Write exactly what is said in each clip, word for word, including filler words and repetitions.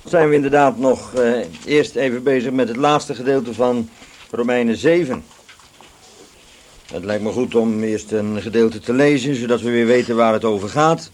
Zijn we inderdaad nog uh, eerst even bezig met het laatste gedeelte van Romeinen zeven. Het lijkt me goed om eerst een gedeelte te lezen, zodat we weer weten waar het over gaat.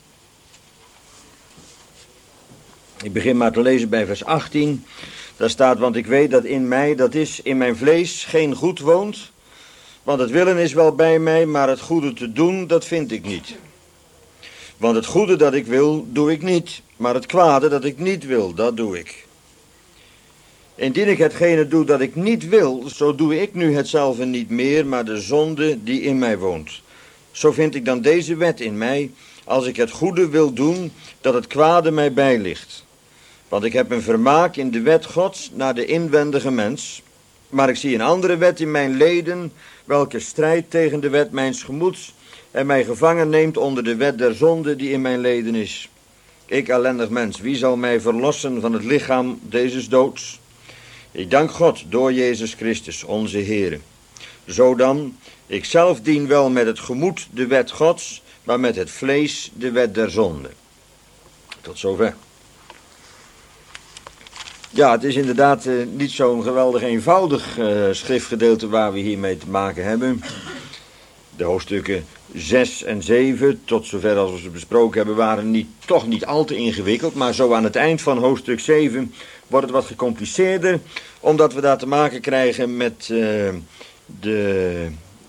Ik begin maar te lezen bij vers achttien. Daar staat, want ik weet dat in mij, dat is in mijn vlees, geen goed woont. Want het willen is wel bij mij, maar het goede te doen, dat vind ik niet. Want het goede dat ik wil, doe ik niet. Maar het kwade dat ik niet wil, dat doe ik. Indien ik hetgene doe dat ik niet wil, zo doe ik nu hetzelfde niet meer, maar de zonde die in mij woont. Zo vind ik dan deze wet in mij, als ik het goede wil doen, dat het kwade mij bijligt. Want ik heb een vermaak in de wet Gods naar de inwendige mens, maar ik zie een andere wet in mijn leden, welke strijdt tegen de wet mijns gemoeds en mij gevangen neemt onder de wet der zonde die in mijn leden is. Ik ellendig mens, wie zal mij verlossen van het lichaam dezes doods? Ik dank God door Jezus Christus, onze Heere. Zo dan, ik zelf dien wel met het gemoed de wet Gods, maar met het vlees de wet der zonde. Tot zover. Ja, het is inderdaad uh, niet zo'n geweldig eenvoudig uh, schriftgedeelte waar we hiermee te maken hebben. De hoofdstukken zes en zeven, tot zover als we ze besproken hebben, waren niet, toch niet al te ingewikkeld. Maar zo aan het eind van hoofdstuk zeven wordt het wat gecompliceerder, omdat we daar te maken krijgen met, uh, de,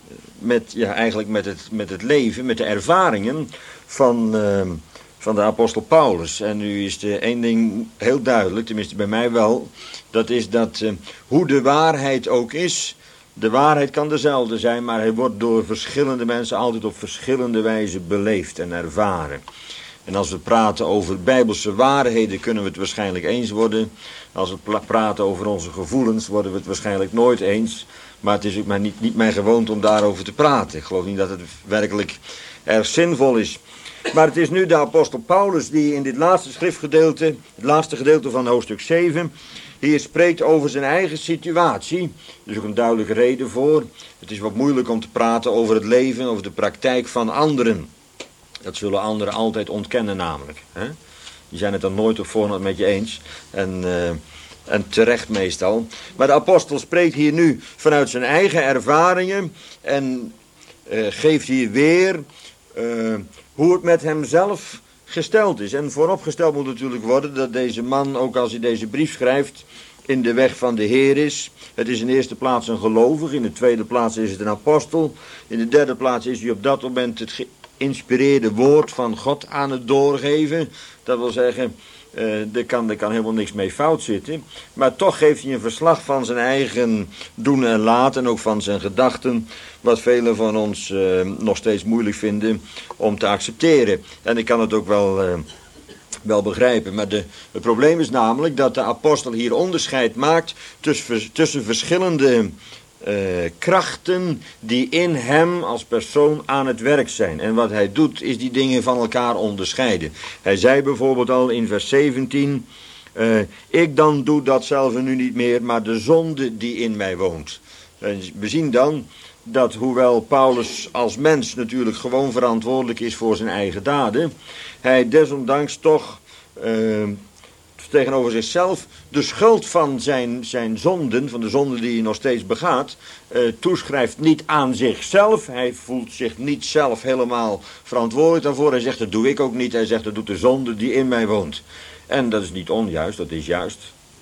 met, ja, eigenlijk met, het, met het leven, met de ervaringen van, uh, van de apostel Paulus. En nu is er één ding heel duidelijk, tenminste bij mij wel, dat is dat uh, hoe de waarheid ook is, de waarheid kan dezelfde zijn, maar hij wordt door verschillende mensen altijd op verschillende wijze beleefd en ervaren. En als we praten over bijbelse waarheden kunnen we het waarschijnlijk eens worden. Als we praten over onze gevoelens worden we het waarschijnlijk nooit eens. Maar het is ook maar niet, niet mijn gewoonte om daarover te praten. Ik geloof niet dat het werkelijk erg zinvol is. Maar het is nu de apostel Paulus die in dit laatste schriftgedeelte, het laatste gedeelte van hoofdstuk zeven... hier spreekt over zijn eigen situatie. Er is ook een duidelijke reden voor. Het is wat moeilijk om te praten over het leven, over de praktijk van anderen. Dat zullen anderen altijd ontkennen namelijk. Hè? Die zijn het dan nooit op voorhand met je eens. En, uh, en terecht meestal. Maar de apostel spreekt hier nu vanuit zijn eigen ervaringen. En uh, geeft hier weer uh, hoe het met hemzelf gesteld is. En vooropgesteld moet natuurlijk worden dat deze man, ook als hij deze brief schrijft, in de weg van de Heer is. Het is in de eerste plaats een gelovige, in de tweede plaats is het een apostel. In de derde plaats is hij op dat moment het geïnspireerde woord van God aan het doorgeven. Dat wil zeggen, uh, er, kan, er kan helemaal niks mee fout zitten. Maar toch geeft hij een verslag van zijn eigen doen en laten, en ook van zijn gedachten, wat velen van ons uh, nog steeds moeilijk vinden om te accepteren. En ik kan het ook wel, uh, wel begrijpen. Maar de, het probleem is namelijk dat de apostel hier onderscheid maakt tussen, tussen verschillende uh, krachten die in hem als persoon aan het werk zijn. En wat hij doet is die dingen van elkaar onderscheiden. Hij zei bijvoorbeeld al in vers zeventien... Uh, ik dan doe dat zelf nu niet meer, maar de zonde die in mij woont. En we zien dan dat hoewel Paulus als mens natuurlijk gewoon verantwoordelijk is voor zijn eigen daden, hij desondanks toch uh, tegenover zichzelf de schuld van zijn, zijn zonden, van de zonden die hij nog steeds begaat, uh, toeschrijft niet aan zichzelf. Hij voelt zich niet zelf helemaal verantwoordelijk daarvoor. Hij zegt, dat doe ik ook niet. Hij zegt, dat doet de zonde die in mij woont. En dat is niet onjuist, dat is juist.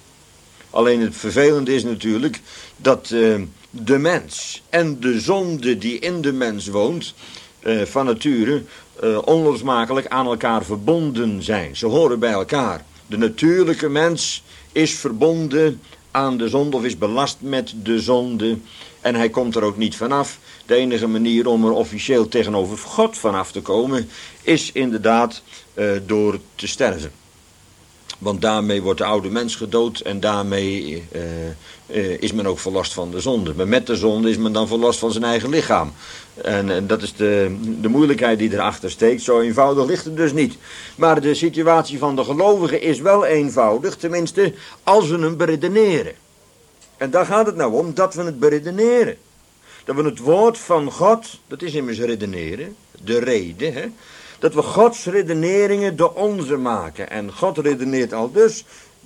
Alleen het vervelende is natuurlijk dat uh, de mens en de zonde die in de mens woont, uh, van nature uh, onlosmakelijk aan elkaar verbonden zijn. Ze horen bij elkaar. De natuurlijke mens is verbonden aan de zonde of is belast met de zonde. En hij komt er ook niet vanaf. De enige manier om er officieel tegenover God vanaf te komen is inderdaad uh, door te sterven. Want daarmee wordt de oude mens gedood en daarmee uh, uh, is men ook verlost van de zonde. Maar met de zonde is men dan verlost van zijn eigen lichaam. En, en dat is de, de moeilijkheid die erachter steekt. Zo eenvoudig ligt het dus niet. Maar de situatie van de gelovigen is wel eenvoudig, tenminste als we hem beredeneren. En daar gaat het nou om, dat we het beredeneren. Dat we het woord van God, dat is immers redeneren, de reden, hè. Dat we Gods redeneringen de onze maken. En God redeneert al dus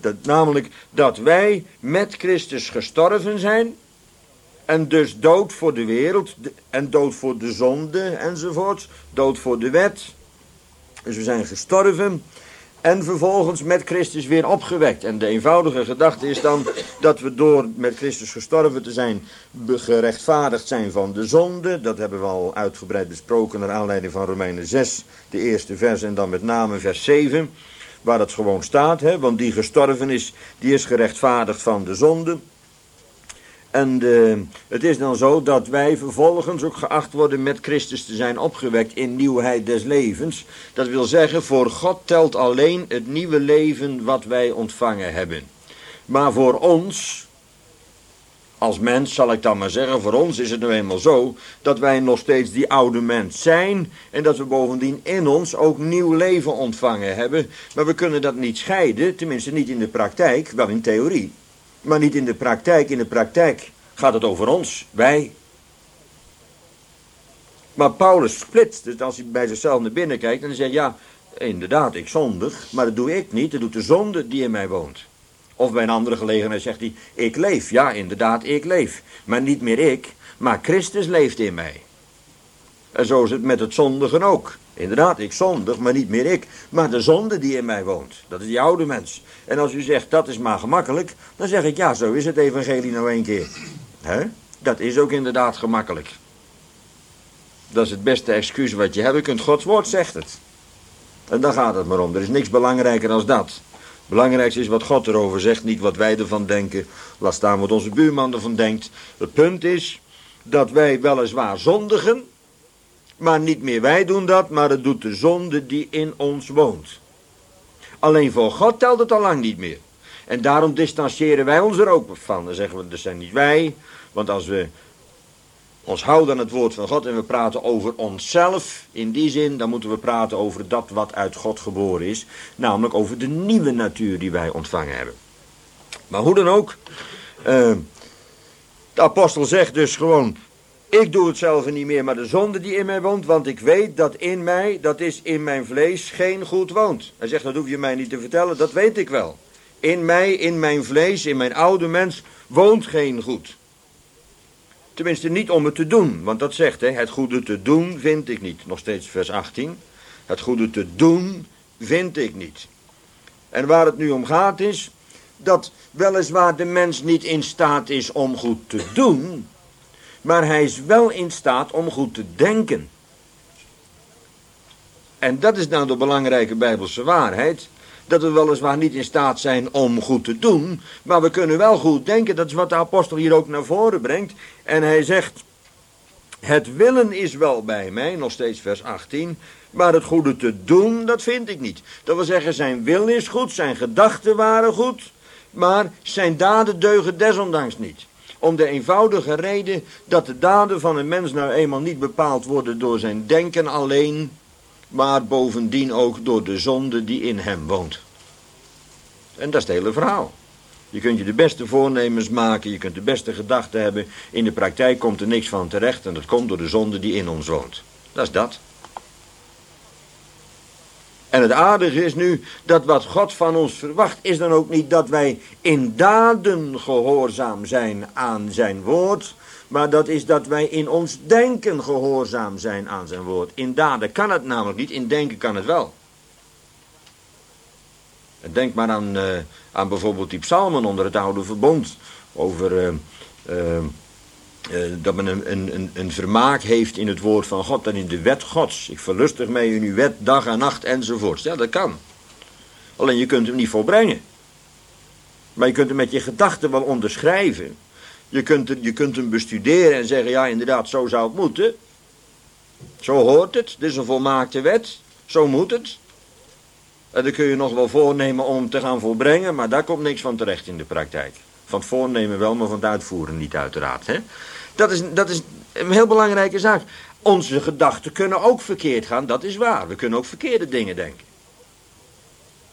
Dat, namelijk dat wij met Christus gestorven zijn. En dus dood voor de wereld. En dood voor de zonde enzovoort. Dood voor de wet. Dus we zijn gestorven. En vervolgens met Christus weer opgewekt. En de eenvoudige gedachte is dan dat we door met Christus gestorven te zijn gerechtvaardigd zijn van de zonde. Dat hebben we al uitgebreid besproken naar aanleiding van Romeinen zes, de eerste vers en dan met name vers zeven. Waar dat gewoon staat, hè, want die gestorven is, die is gerechtvaardigd van de zonde. En de, het is dan zo dat wij vervolgens ook geacht worden met Christus te zijn opgewekt in nieuwheid des levens. Dat wil zeggen, voor God telt alleen het nieuwe leven wat wij ontvangen hebben. Maar voor ons, als mens zal ik dan maar zeggen, voor ons is het nou eenmaal zo dat wij nog steeds die oude mens zijn. En dat we bovendien in ons ook nieuw leven ontvangen hebben. Maar we kunnen dat niet scheiden, tenminste niet in de praktijk, wel in theorie. Maar niet in de praktijk. In de praktijk gaat het over ons, wij. Maar Paulus splitst, dus als hij bij zichzelf naar binnen kijkt en hij zegt, ja, inderdaad, ik zondig, maar dat doe ik niet, dat doet de zonde die in mij woont. Of bij een andere gelegenheid zegt hij, ik leef, ja, inderdaad, ik leef. Maar niet meer ik, maar Christus leeft in mij. En zo is het met het zondigen ook. Inderdaad, ik zondig, maar niet meer ik, maar de zonde die in mij woont. Dat is die oude mens. En als u zegt, dat is maar gemakkelijk, dan zeg ik, ja, zo is het evangelie nou één keer. He? Dat is ook inderdaad gemakkelijk. Dat is het beste excuus wat je hebt. Je kunt Gods woord zegt het. En daar gaat het maar om. Er is niks belangrijker dan dat. Het belangrijkste is wat God erover zegt, niet wat wij ervan denken. Laat staan wat onze buurman ervan denkt. Het punt is dat wij weliswaar zondigen, maar niet meer wij doen dat, maar het doet de zonde die in ons woont. Alleen voor God telt het al lang niet meer. En daarom distancieren wij ons er ook van. Dan zeggen we, dat zijn niet wij. Want als we ons houden aan het woord van God en we praten over onszelf, in die zin, dan moeten we praten over dat wat uit God geboren is. Namelijk over de nieuwe natuur die wij ontvangen hebben. Maar hoe dan ook, uh, de apostel zegt dus gewoon, ik doe het zelf niet meer, maar de zonde die in mij woont, want ik weet dat in mij, dat is in mijn vlees, geen goed woont. Hij zegt, dat hoef je mij niet te vertellen, dat weet ik wel. In mij, in mijn vlees, in mijn oude mens, woont geen goed. Tenminste niet om het te doen, want dat zegt, hè, het goede te doen vind ik niet. Nog steeds vers achttien. Het goede te doen vind ik niet. En waar het nu om gaat is, dat weliswaar de mens niet in staat is om goed te doen, maar hij is wel in staat om goed te denken. En dat is nou de belangrijke Bijbelse waarheid. Dat we weliswaar niet in staat zijn om goed te doen, maar we kunnen wel goed denken. Dat is wat de apostel hier ook naar voren brengt. En hij zegt, het willen is wel bij mij, nog steeds vers achttien, maar het goede te doen, dat vind ik niet. Dat wil zeggen, zijn wil is goed, zijn gedachten waren goed, maar zijn daden deugen desondanks niet. Om de eenvoudige reden dat de daden van een mens nou eenmaal niet bepaald worden door zijn denken alleen, maar bovendien ook door de zonde die in hem woont. En dat is het hele verhaal. Je kunt je de beste voornemens maken, je kunt de beste gedachten hebben. In de praktijk komt er niks van terecht en dat komt door de zonde die in ons woont. Dat is dat. En het aardige is nu dat wat God van ons verwacht is dan ook niet dat wij in daden gehoorzaam zijn aan zijn woord, maar dat is dat wij in ons denken gehoorzaam zijn aan zijn woord. In daden kan het namelijk niet, in denken kan het wel. Denk maar aan, uh, aan bijvoorbeeld die psalmen onder het oude verbond. Over uh, uh, uh, dat men een, een, een vermaak heeft in het woord van God en in de wet Gods. Ik verlustig mij in uw wet dag en nacht enzovoort. Ja, dat kan. Alleen je kunt hem niet volbrengen. Maar je kunt hem met je gedachten wel onderschrijven. Je kunt, er, je kunt hem bestuderen en zeggen, ja inderdaad, zo zou het moeten. Zo hoort het, dit is een volmaakte wet, zo moet het. En dan kun je nog wel voornemen om te gaan volbrengen, maar daar komt niks van terecht in de praktijk. Van het voornemen wel, maar van het uitvoeren niet uiteraard. Hè? Dat is, dat is een heel belangrijke zaak. Onze gedachten kunnen ook verkeerd gaan, dat is waar. We kunnen ook verkeerde dingen denken.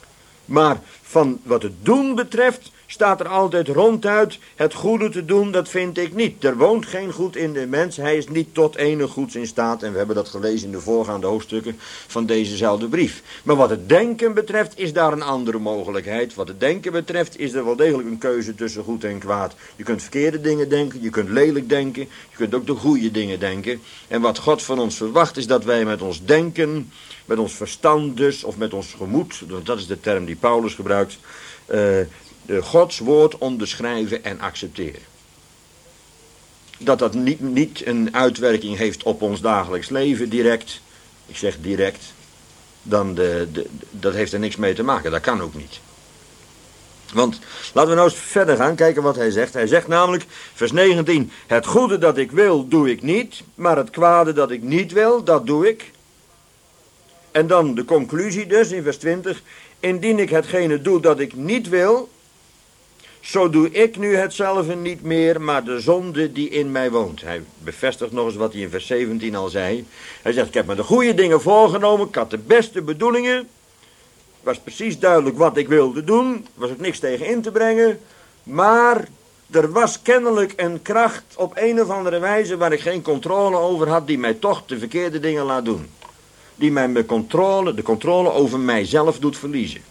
Maar van wat het doen betreft staat er altijd ronduit, het goede te doen, dat vind ik niet. Er woont geen goed in de mens, hij is niet tot enig goeds in staat. En we hebben dat gelezen in de voorgaande hoofdstukken van dezezelfde brief. Maar wat het denken betreft is daar een andere mogelijkheid. Wat het denken betreft is er wel degelijk een keuze tussen goed en kwaad. Je kunt verkeerde dingen denken, je kunt lelijk denken, je kunt ook de goede dingen denken. En wat God van ons verwacht is dat wij met ons denken, met ons verstand dus, of met ons gemoed, dat is de term die Paulus gebruikt, uh, de Gods woord onderschrijven en accepteren. Dat dat niet, niet een uitwerking heeft op ons dagelijks leven direct. Ik zeg direct. Dan de, de, dat heeft er niks mee te maken. Dat kan ook niet. Want laten we nou eens verder gaan. Kijken wat hij zegt. Hij zegt namelijk, vers negentien. Het goede dat ik wil, doe ik niet. Maar het kwade dat ik niet wil, dat doe ik. En dan de conclusie dus in vers twintig. Indien ik hetgene doe dat ik niet wil, zo doe ik nu hetzelfde niet meer, maar de zonde die in mij woont. Hij bevestigt nog eens wat hij in vers zeventien al zei. Hij zegt, ik heb me de goede dingen voorgenomen, ik had de beste bedoelingen. Het was precies duidelijk wat ik wilde doen, er was ook niks tegen in te brengen. Maar er was kennelijk een kracht op een of andere wijze waar ik geen controle over had, die mij toch de verkeerde dingen laat doen. Die mij de controle, de controle over mijzelf doet verliezen.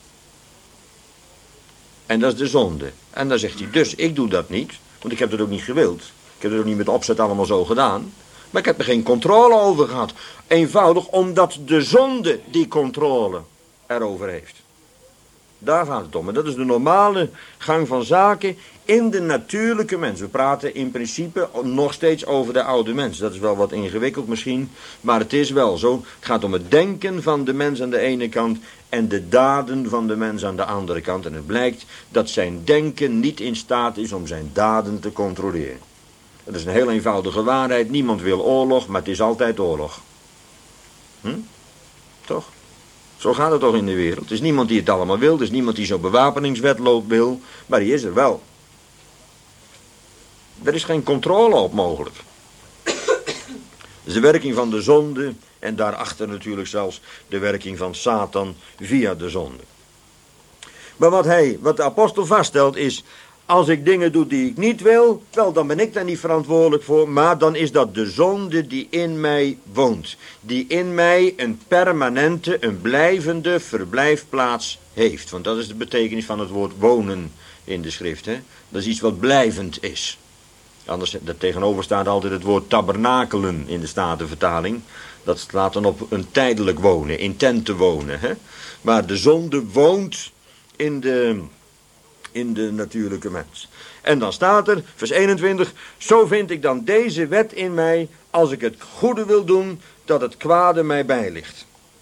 En dat is de zonde. En dan zegt hij, dus ik doe dat niet, want ik heb dat ook niet gewild. Ik heb het ook niet met opzet allemaal zo gedaan. Maar ik heb er geen controle over gehad. Eenvoudig omdat de zonde die controle erover heeft. Daar gaat het om. En dat is de normale gang van zaken in de natuurlijke mens. We praten in principe nog steeds over de oude mens. Dat is wel wat ingewikkeld misschien, maar het is wel zo. Het gaat om het denken van de mens aan de ene kant en de daden van de mens aan de andere kant. En het blijkt dat zijn denken niet in staat is om zijn daden te controleren. Dat is een heel eenvoudige waarheid. Niemand wil oorlog, maar het is altijd oorlog. Hm? Toch? Zo gaat het toch in de wereld. Er is niemand die het allemaal wil. Er is niemand die zo'n bewapeningswetloop wil. Maar die is er wel. Er is geen controle op mogelijk. Dat is de werking van de zonde. En daarachter natuurlijk zelfs de werking van Satan via de zonde. Maar wat hij, wat de apostel vaststelt is, als ik dingen doe die ik niet wil, wel dan ben ik daar niet verantwoordelijk voor, maar dan is dat de zonde die in mij woont. Die in mij een permanente, een blijvende verblijfplaats heeft. Want dat is de betekenis van het woord wonen in de schrift. Hè? Dat is iets wat blijvend is. Anders, daar tegenover staat altijd het woord tabernakelen in de Statenvertaling. Dat slaat dan op een tijdelijk wonen, in tenten wonen. Hè? Maar de zonde woont in de... in de natuurlijke mens. En dan staat er, vers eenentwintig, zo vind ik dan deze wet in mij, als ik het goede wil doen, dat het kwade mij bijligt.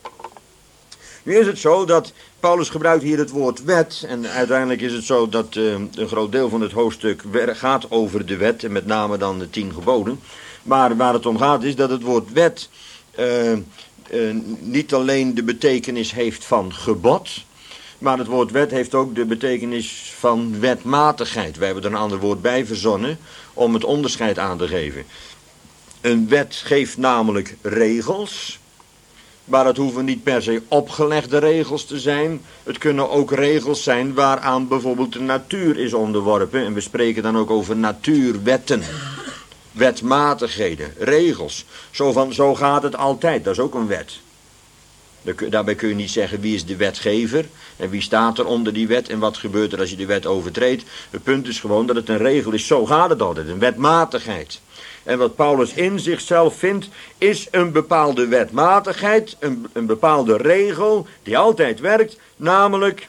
Nu is het zo dat Paulus gebruikt hier het woord wet, en uiteindelijk is het zo dat uh, een groot deel van het hoofdstuk gaat over de wet, en met name dan de tien geboden. Maar waar het om gaat is dat het woord wet uh, uh, niet alleen de betekenis heeft van gebod, maar het woord wet heeft ook de betekenis van wetmatigheid. Wij hebben er een ander woord bij verzonnen om het onderscheid aan te geven. Een wet geeft namelijk regels, maar het hoeven niet per se opgelegde regels te zijn. Het kunnen ook regels zijn waaraan bijvoorbeeld de natuur is onderworpen. En we spreken dan ook over natuurwetten. Wetmatigheden, regels. Zo van, zo gaat het altijd, dat is ook een wet. Daarbij kun je niet zeggen wie is de wetgever en wie staat er onder die wet en wat gebeurt er als je de wet overtreedt. Het punt is gewoon dat het een regel is, zo gaat het altijd, een wetmatigheid. En wat Paulus in zichzelf vindt is een bepaalde wetmatigheid, een, een bepaalde regel die altijd werkt, namelijk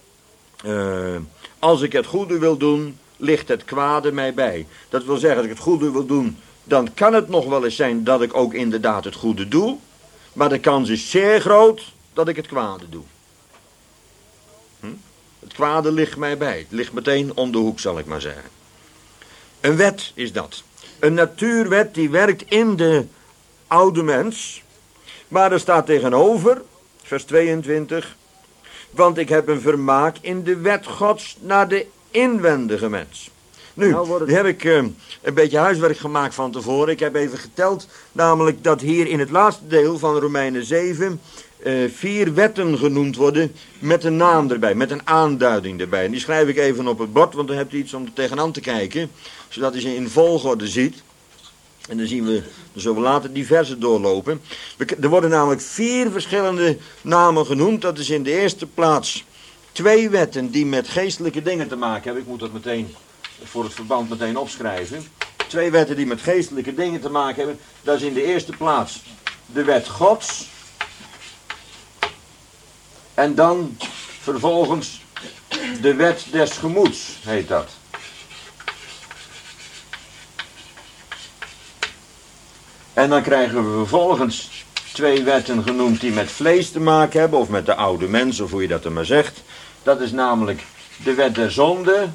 uh, als ik het goede wil doen, ligt het kwade mij bij. Dat wil zeggen, als ik het goede wil doen, dan kan het nog wel eens zijn dat ik ook inderdaad het goede doe. Maar de kans is zeer groot dat ik het kwade doe. Hm? Het kwade ligt mij bij. Het ligt meteen om de hoek, zal ik maar zeggen. Een wet is dat. Een natuurwet die werkt in de oude mens. Maar er staat tegenover, vers tweeëntwintig. Want ik heb een vermaak in de wet Gods naar de inwendige mens. Nu, nou nu heb ik uh, een beetje huiswerk gemaakt van tevoren. Ik heb even geteld, namelijk dat hier in het laatste deel van Romeinen zeven... Uh, vier wetten genoemd worden met een naam erbij, met een aanduiding erbij. En die schrijf ik even op het bord, want dan hebt u iets om er tegenaan te kijken, zodat u ze in volgorde ziet. En dan zien we, dan zullen we later diverse doorlopen. Er worden namelijk vier verschillende namen genoemd. Dat is in de eerste plaats twee wetten die met geestelijke dingen te maken hebben. Ik moet dat meteen voor het verband meteen opschrijven. Twee wetten die met geestelijke dingen te maken hebben. Dat is in de eerste plaats de wet Gods. En dan vervolgens de wet des gemoeds, heet dat. En dan krijgen we vervolgens twee wetten genoemd die met vlees te maken hebben, of met de oude mens, of hoe je dat dan maar zegt. Dat is namelijk de wet der zonde.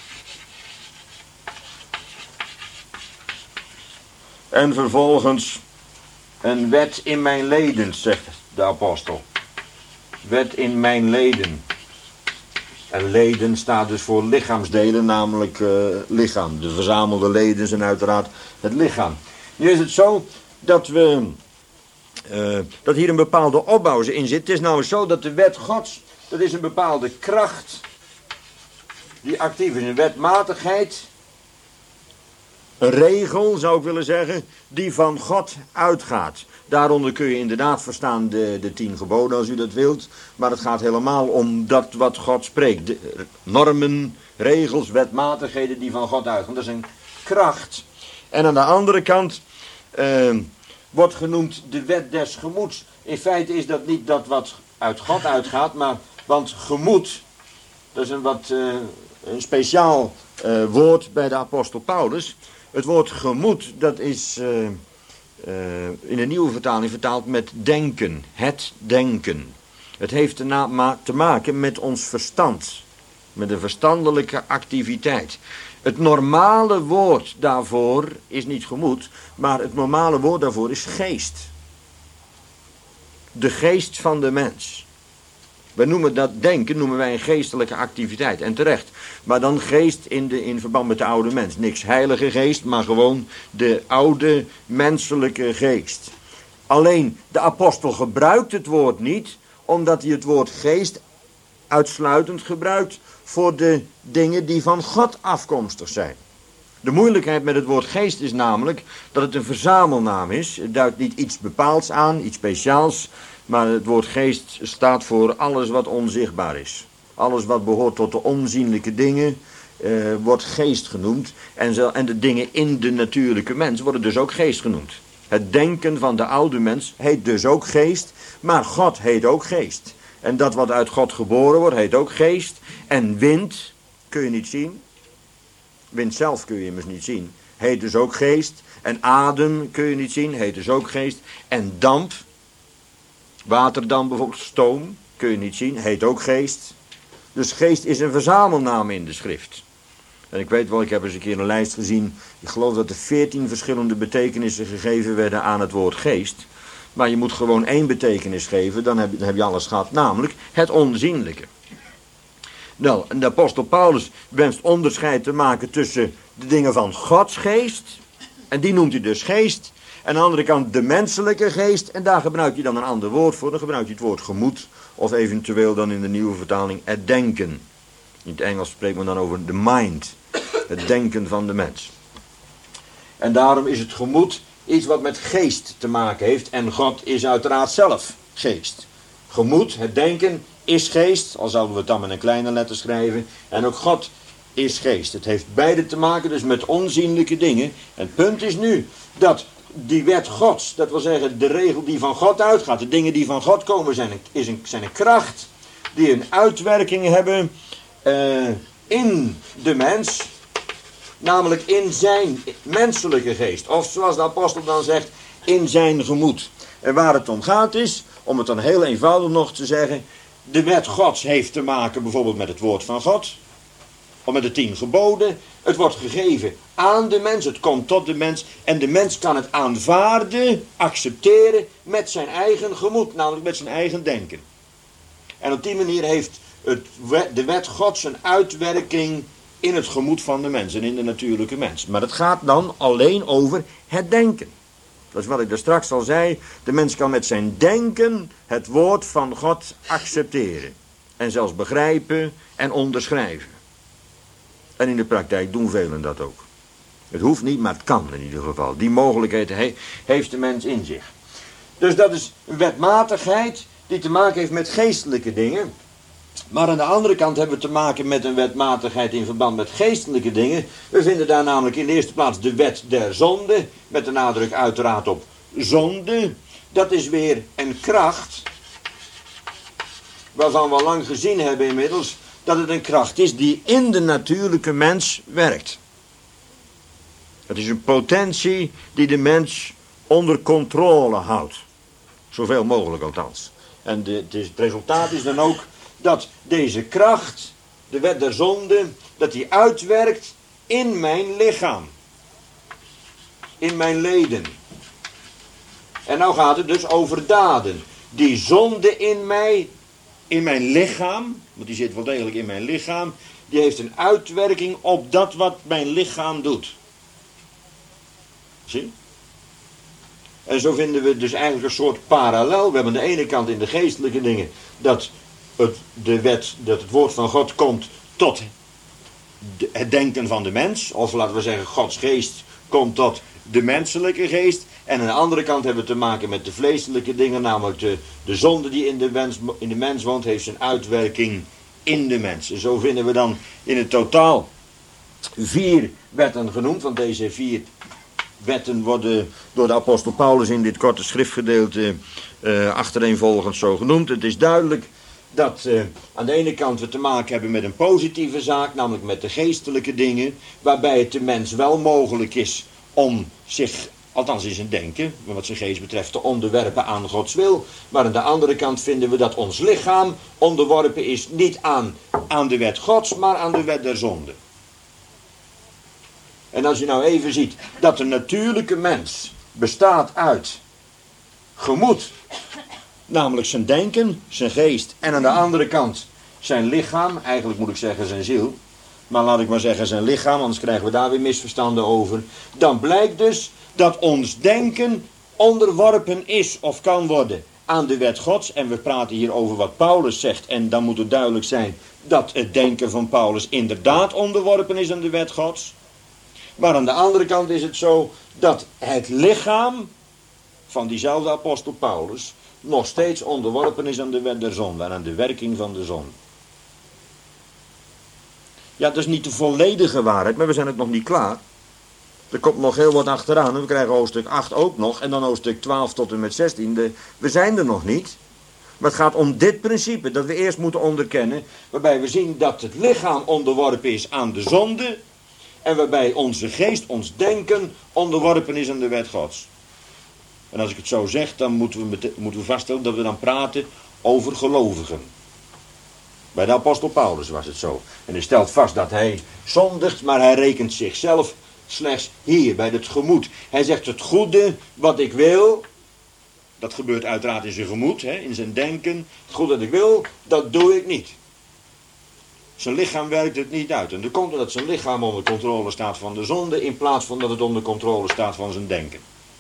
En vervolgens een wet in mijn leden, zegt de apostel. Wet in mijn leden. En leden staat dus voor lichaamsdelen, namelijk uh, lichaam. De verzamelde leden zijn uiteraard het lichaam. Nu is het zo dat we uh, dat hier een bepaalde opbouw in zit. Het is nou zo dat de wet Gods, dat is een bepaalde kracht die actief is, een wetmatigheid, een regel zou ik willen zeggen, die van God uitgaat. Daaronder kun je inderdaad verstaan de, de tien geboden als u dat wilt, maar het gaat helemaal om dat wat God spreekt. De normen, regels, wetmatigheden die van God uitgaan. Dat is een kracht. En aan de andere kant uh, wordt genoemd de wet des gemoeds. In feite is dat niet dat wat uit God uitgaat, maar, want gemoed, dat is een wat uh, een speciaal uh, woord bij de apostel Paulus. Het woord gemoed, dat is uh, uh, in de nieuwe vertaling vertaald met denken, het denken. Het heeft te, na- te maken met ons verstand, met een verstandelijke activiteit. Het normale woord daarvoor is niet gemoed, maar het normale woord daarvoor is geest. De geest van de mens. Wij noemen dat denken, noemen wij een geestelijke activiteit. En terecht. Maar dan geest in, de, in verband met de oude mens. Niks heilige geest, maar gewoon de oude menselijke geest. Alleen de apostel gebruikt het woord niet, omdat hij het woord geest uitsluitend gebruikt voor de dingen die van God afkomstig zijn. De moeilijkheid met het woord geest is namelijk dat het een verzamelnaam is. Het duidt niet iets bepaalds aan, iets speciaals. Maar het woord geest staat voor alles wat onzichtbaar is. Alles wat behoort tot de onzienlijke dingen uh, wordt geest genoemd. En, zo, en de dingen in de natuurlijke mens worden dus ook geest genoemd. Het denken van de oude mens heet dus ook geest. Maar God heet ook geest. En dat wat uit God geboren wordt heet ook geest. En wind kun je niet zien. Wind zelf kun je immers niet zien. Heet dus ook geest. En adem kun je niet zien. Heet dus ook geest. En damp. Waterdamp bijvoorbeeld, stoom, kun je niet zien, heet ook geest. Dus geest is een verzamelnaam in de schrift. En ik weet wel, ik heb eens een keer een lijst gezien. Ik geloof dat er veertien verschillende betekenissen gegeven werden aan het woord geest. Maar je moet gewoon één betekenis geven, dan heb, dan heb je alles gehad. Namelijk het onzienlijke. Nou, en de apostel Paulus wenst onderscheid te maken tussen de dingen van Gods geest. En die noemt hij dus geest. En aan de andere kant de menselijke geest. En daar gebruikt hij dan een ander woord voor. Dan gebruikt hij het woord gemoed. Of eventueel dan in de nieuwe vertaling het denken. In het Engels spreekt men dan over de mind. Het denken van de mens. En daarom is het gemoed iets wat met geest te maken heeft. En God is uiteraard zelf geest. Gemoed, het denken, is geest. Al zouden we het dan met een kleine letter schrijven. En ook God is geest. Het heeft beide te maken dus met onzienlijke dingen. En het punt is nu dat die wet Gods, dat wil zeggen de regel die van God uitgaat, de dingen die van God komen zijn een, is een, zijn een kracht die een uitwerking hebben uh, in de mens, namelijk in zijn menselijke geest. Of zoals de apostel dan zegt, in zijn gemoed. En waar het om gaat is, om het dan heel eenvoudig nog te zeggen, de wet Gods heeft te maken bijvoorbeeld met het woord van God. Of met de tien geboden. Het wordt gegeven aan de mens. Het komt tot de mens. En de mens kan het aanvaarden, accepteren met zijn eigen gemoed. Namelijk met zijn eigen denken. En op die manier heeft het, de wet Gods een uitwerking in het gemoed van de mens en in de natuurlijke mens. Maar het gaat dan alleen over het denken. Dat is wat ik daar straks al zei. De mens kan met zijn denken het woord van God accepteren. En zelfs begrijpen en onderschrijven. En in de praktijk doen velen dat ook. Het hoeft niet, maar het kan in ieder geval. Die mogelijkheid he- heeft de mens in zich. Dus dat is een wetmatigheid die te maken heeft met geestelijke dingen. Maar aan de andere kant hebben we te maken met een wetmatigheid in verband met geestelijke dingen. We vinden daar namelijk in de eerste plaats de wet der zonde. Met de nadruk uiteraard op zonde. Dat is weer een kracht. Waarvan we al lang gezien hebben inmiddels. Dat het een kracht is die in de natuurlijke mens werkt. Het is een potentie die de mens onder controle houdt. Zoveel mogelijk althans. En de, het, is, het resultaat is dan ook dat deze kracht, de wet der zonde, dat die uitwerkt in mijn lichaam. In mijn leden. En nou gaat het dus over daden. Die zonde in mij, in mijn lichaam, want die zit wel degelijk in mijn lichaam, die heeft een uitwerking op dat wat mijn lichaam doet. Zie? En zo vinden we dus eigenlijk een soort parallel. We hebben aan de ene kant in de geestelijke dingen dat het, de wet, dat het woord van God komt tot de, het denken van de mens. Of laten we zeggen, Gods geest komt tot de menselijke geest. En aan de andere kant hebben we te maken met de vleeselijke dingen. Namelijk de, de zonde die in de, mens, in de mens woont, heeft zijn uitwerking in de mens. En zo vinden we dan in het totaal vier wetten genoemd. Want deze vier wetten worden door de apostel Paulus in dit korte schriftgedeelte uh, achtereenvolgens zo genoemd. Het is duidelijk dat uh, aan de ene kant we te maken hebben met een positieve zaak, namelijk met de geestelijke dingen, waarbij het de mens wel mogelijk is om zich, althans in zijn denken, wat zijn geest betreft, te onderwerpen aan Gods wil. Maar aan de andere kant vinden we dat ons lichaam onderworpen is niet aan, aan de wet Gods, maar aan de wet der zonde. En als je nou even ziet dat de natuurlijke mens bestaat uit gemoed, namelijk zijn denken, zijn geest en aan de andere kant zijn lichaam, eigenlijk moet ik zeggen zijn ziel, maar laat ik maar zeggen zijn lichaam, anders krijgen we daar weer misverstanden over. Dan blijkt dus dat ons denken onderworpen is of kan worden aan de wet Gods. En we praten hier over wat Paulus zegt en dan moet het duidelijk zijn dat het denken van Paulus inderdaad onderworpen is aan de wet Gods. Maar aan de andere kant is het zo dat het lichaam van diezelfde apostel Paulus nog steeds onderworpen is aan de wet der zonde en aan de werking van de zonde. Ja, dat is niet de volledige waarheid, maar we zijn ook nog niet klaar. Er komt nog heel wat achteraan en we krijgen hoofdstuk acht ook nog en dan hoofdstuk twaalf tot en met zestien. De, we zijn er nog niet. Maar het gaat om dit principe dat we eerst moeten onderkennen, waarbij we zien dat het lichaam onderworpen is aan de zonde en waarbij onze geest, ons denken, onderworpen is aan de wet Gods. En als ik het zo zeg, dan moeten we, met, moeten we vaststellen dat we dan praten over gelovigen. Bij de apostel Paulus was het zo. En hij stelt vast dat hij zondigt, maar hij rekent zichzelf slechts hier, bij het gemoed. Hij zegt het goede wat ik wil, dat gebeurt uiteraard in zijn gemoed, hè, in zijn denken. Het goede wat ik wil, dat doe ik niet. Zijn lichaam werkt het niet uit. En dan komt dat zijn lichaam onder controle staat van de zonde, in plaats van dat het onder controle staat van zijn denken.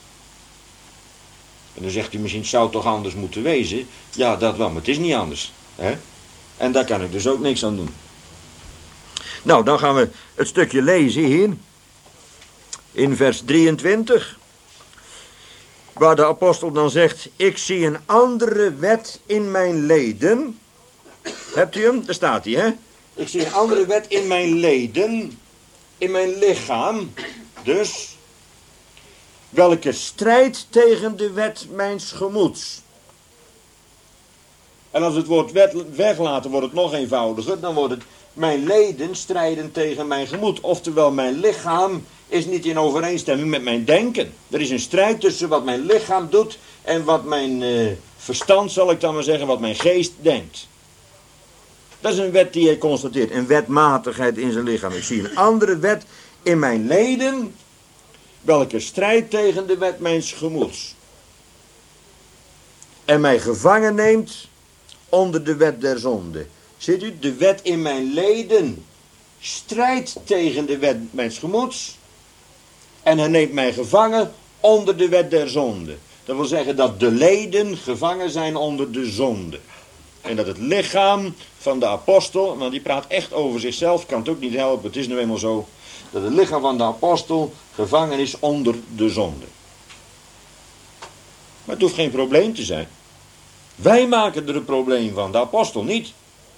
En dan zegt u misschien, het zou toch anders moeten wezen? Ja, dat wel, maar het is niet anders. Hè? En daar kan ik dus ook niks aan doen. Nou, dan gaan we het stukje lezen hier. In vers drieëntwintig. Waar de apostel dan zegt, ik zie een andere wet in mijn leden. Hebt u hem? Daar staat hij, hè? Ik zie een andere wet in mijn leden, in mijn lichaam. Dus, welke strijdt tegen de wet mijns gemoeds. En als we het woord wet weglaten, wordt het nog eenvoudiger. Dan wordt het, mijn leden strijden tegen mijn gemoed. Oftewel, mijn lichaam is niet in overeenstemming met mijn denken. Er is een strijd tussen wat mijn lichaam doet en wat mijn uh, verstand, zal ik dan maar zeggen, wat mijn geest denkt. Dat is een wet die hij constateert. Een wetmatigheid in zijn lichaam. Ik zie een andere wet in mijn leden, welke strijdt tegen de wet mijns gemoeds. En mij gevangen neemt onder de wet der zonde. Ziet u, de wet in mijn leden strijdt tegen de wet mijns gemoeds en hij neemt mij gevangen onder de wet der zonde. Dat wil zeggen dat de leden gevangen zijn onder de zonde. En dat het lichaam van de apostel, want die praat echt over zichzelf, kan het ook niet helpen, het is nu eenmaal zo, dat het lichaam van de apostel gevangen is onder de zonde. Maar het hoeft geen probleem te zijn. Wij maken er een probleem van, de apostel niet.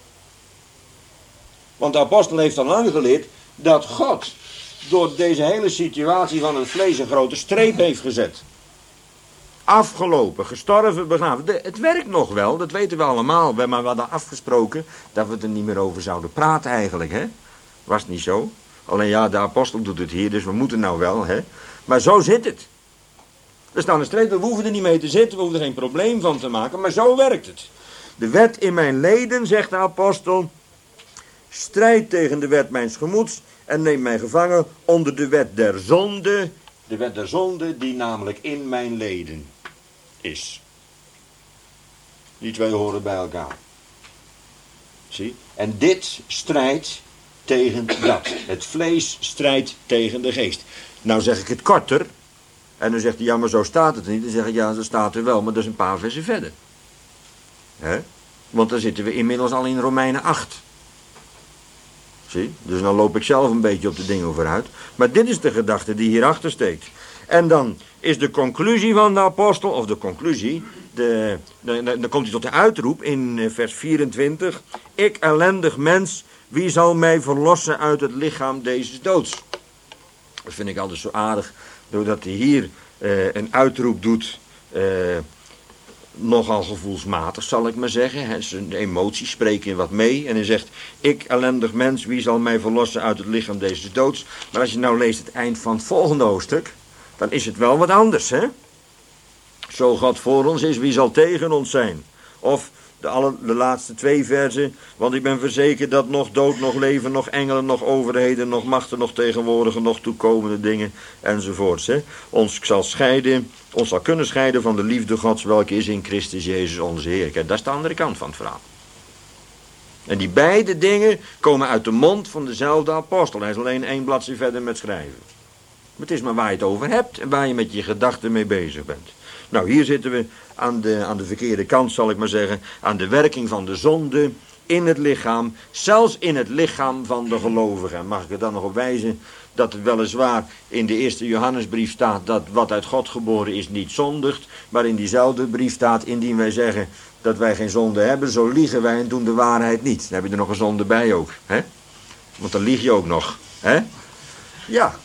Want de apostel heeft al lang geleerd dat God door deze hele situatie van het vlees een grote streep heeft gezet. Afgelopen, gestorven, begraven. De, het werkt nog wel, dat weten we allemaal. Maar we hadden afgesproken dat we het er niet meer over zouden praten eigenlijk. Hè? Was het niet zo? Alleen ja, de apostel doet het hier, dus we moeten nou wel. Hè? Maar zo zit het. Er staan een streep, we hoeven er niet mee te zitten, we hoeven er geen probleem van te maken. Maar zo werkt het. De wet in mijn leden, zegt de apostel, strijdt tegen de wet mijns gemoeds en neemt mij gevangen onder de wet der zonde. De wet der zonde die namelijk in mijn leden is. Die twee horen bij elkaar. Zie? En dit strijdt tegen dat. Het vlees strijdt tegen de geest. Nou zeg ik het korter. En dan zegt hij, ja maar zo staat het niet. Dan zeg ik, ja zo staat er wel, maar dat is een paar versen verder. Hè? Want dan zitten we inmiddels al in Romeinen acht. Zie? Dus dan loop ik zelf een beetje op de dingen vooruit. Maar dit is de gedachte die hierachter steekt. En dan is de conclusie van de apostel, of de conclusie, de, de, de, dan komt hij tot de uitroep in vers vierentwintig. Ik ellendig mens, wie zal mij verlossen uit het lichaam deze doods? Dat vind ik altijd zo aardig, doordat hij hier uh, een uitroep doet, uh, nogal gevoelsmatig zal ik maar zeggen. He, zijn emoties spreken wat mee. En hij zegt, ik ellendig mens, wie zal mij verlossen uit het lichaam deze doods? Maar als je nou leest het eind van het volgende hoofdstuk, dan is het wel wat anders, hè? Zo God voor ons is, wie zal tegen ons zijn? Of de, alle, de laatste twee versen, want ik ben verzekerd dat nog dood, nog leven, nog engelen, nog overheden, nog machten, nog tegenwoordige, nog toekomende dingen, enzovoorts. Hè? Ons zal scheiden, ons zal kunnen scheiden van de liefde Gods, welke is in Christus Jezus onze Heer. Kijk, dat is de andere kant van het verhaal. En die beide dingen komen uit de mond van dezelfde apostel. Hij is alleen één bladzijde verder met schrijven. Maar het is maar waar je het over hebt en waar je met je gedachten mee bezig bent. Nou, hier zitten we aan de, aan de verkeerde kant, zal ik maar zeggen, aan de werking van de zonde in het lichaam, zelfs in het lichaam van de gelovigen. En mag ik er dan nog op wijzen dat het weliswaar in de eerste Johannesbrief staat dat wat uit God geboren is niet zondigt, maar in diezelfde brief staat, indien wij zeggen dat wij geen zonde hebben, zo liegen wij en doen de waarheid niet. Dan heb je er nog een zonde bij ook, hè? Want dan lieg je ook nog, hè? Ja.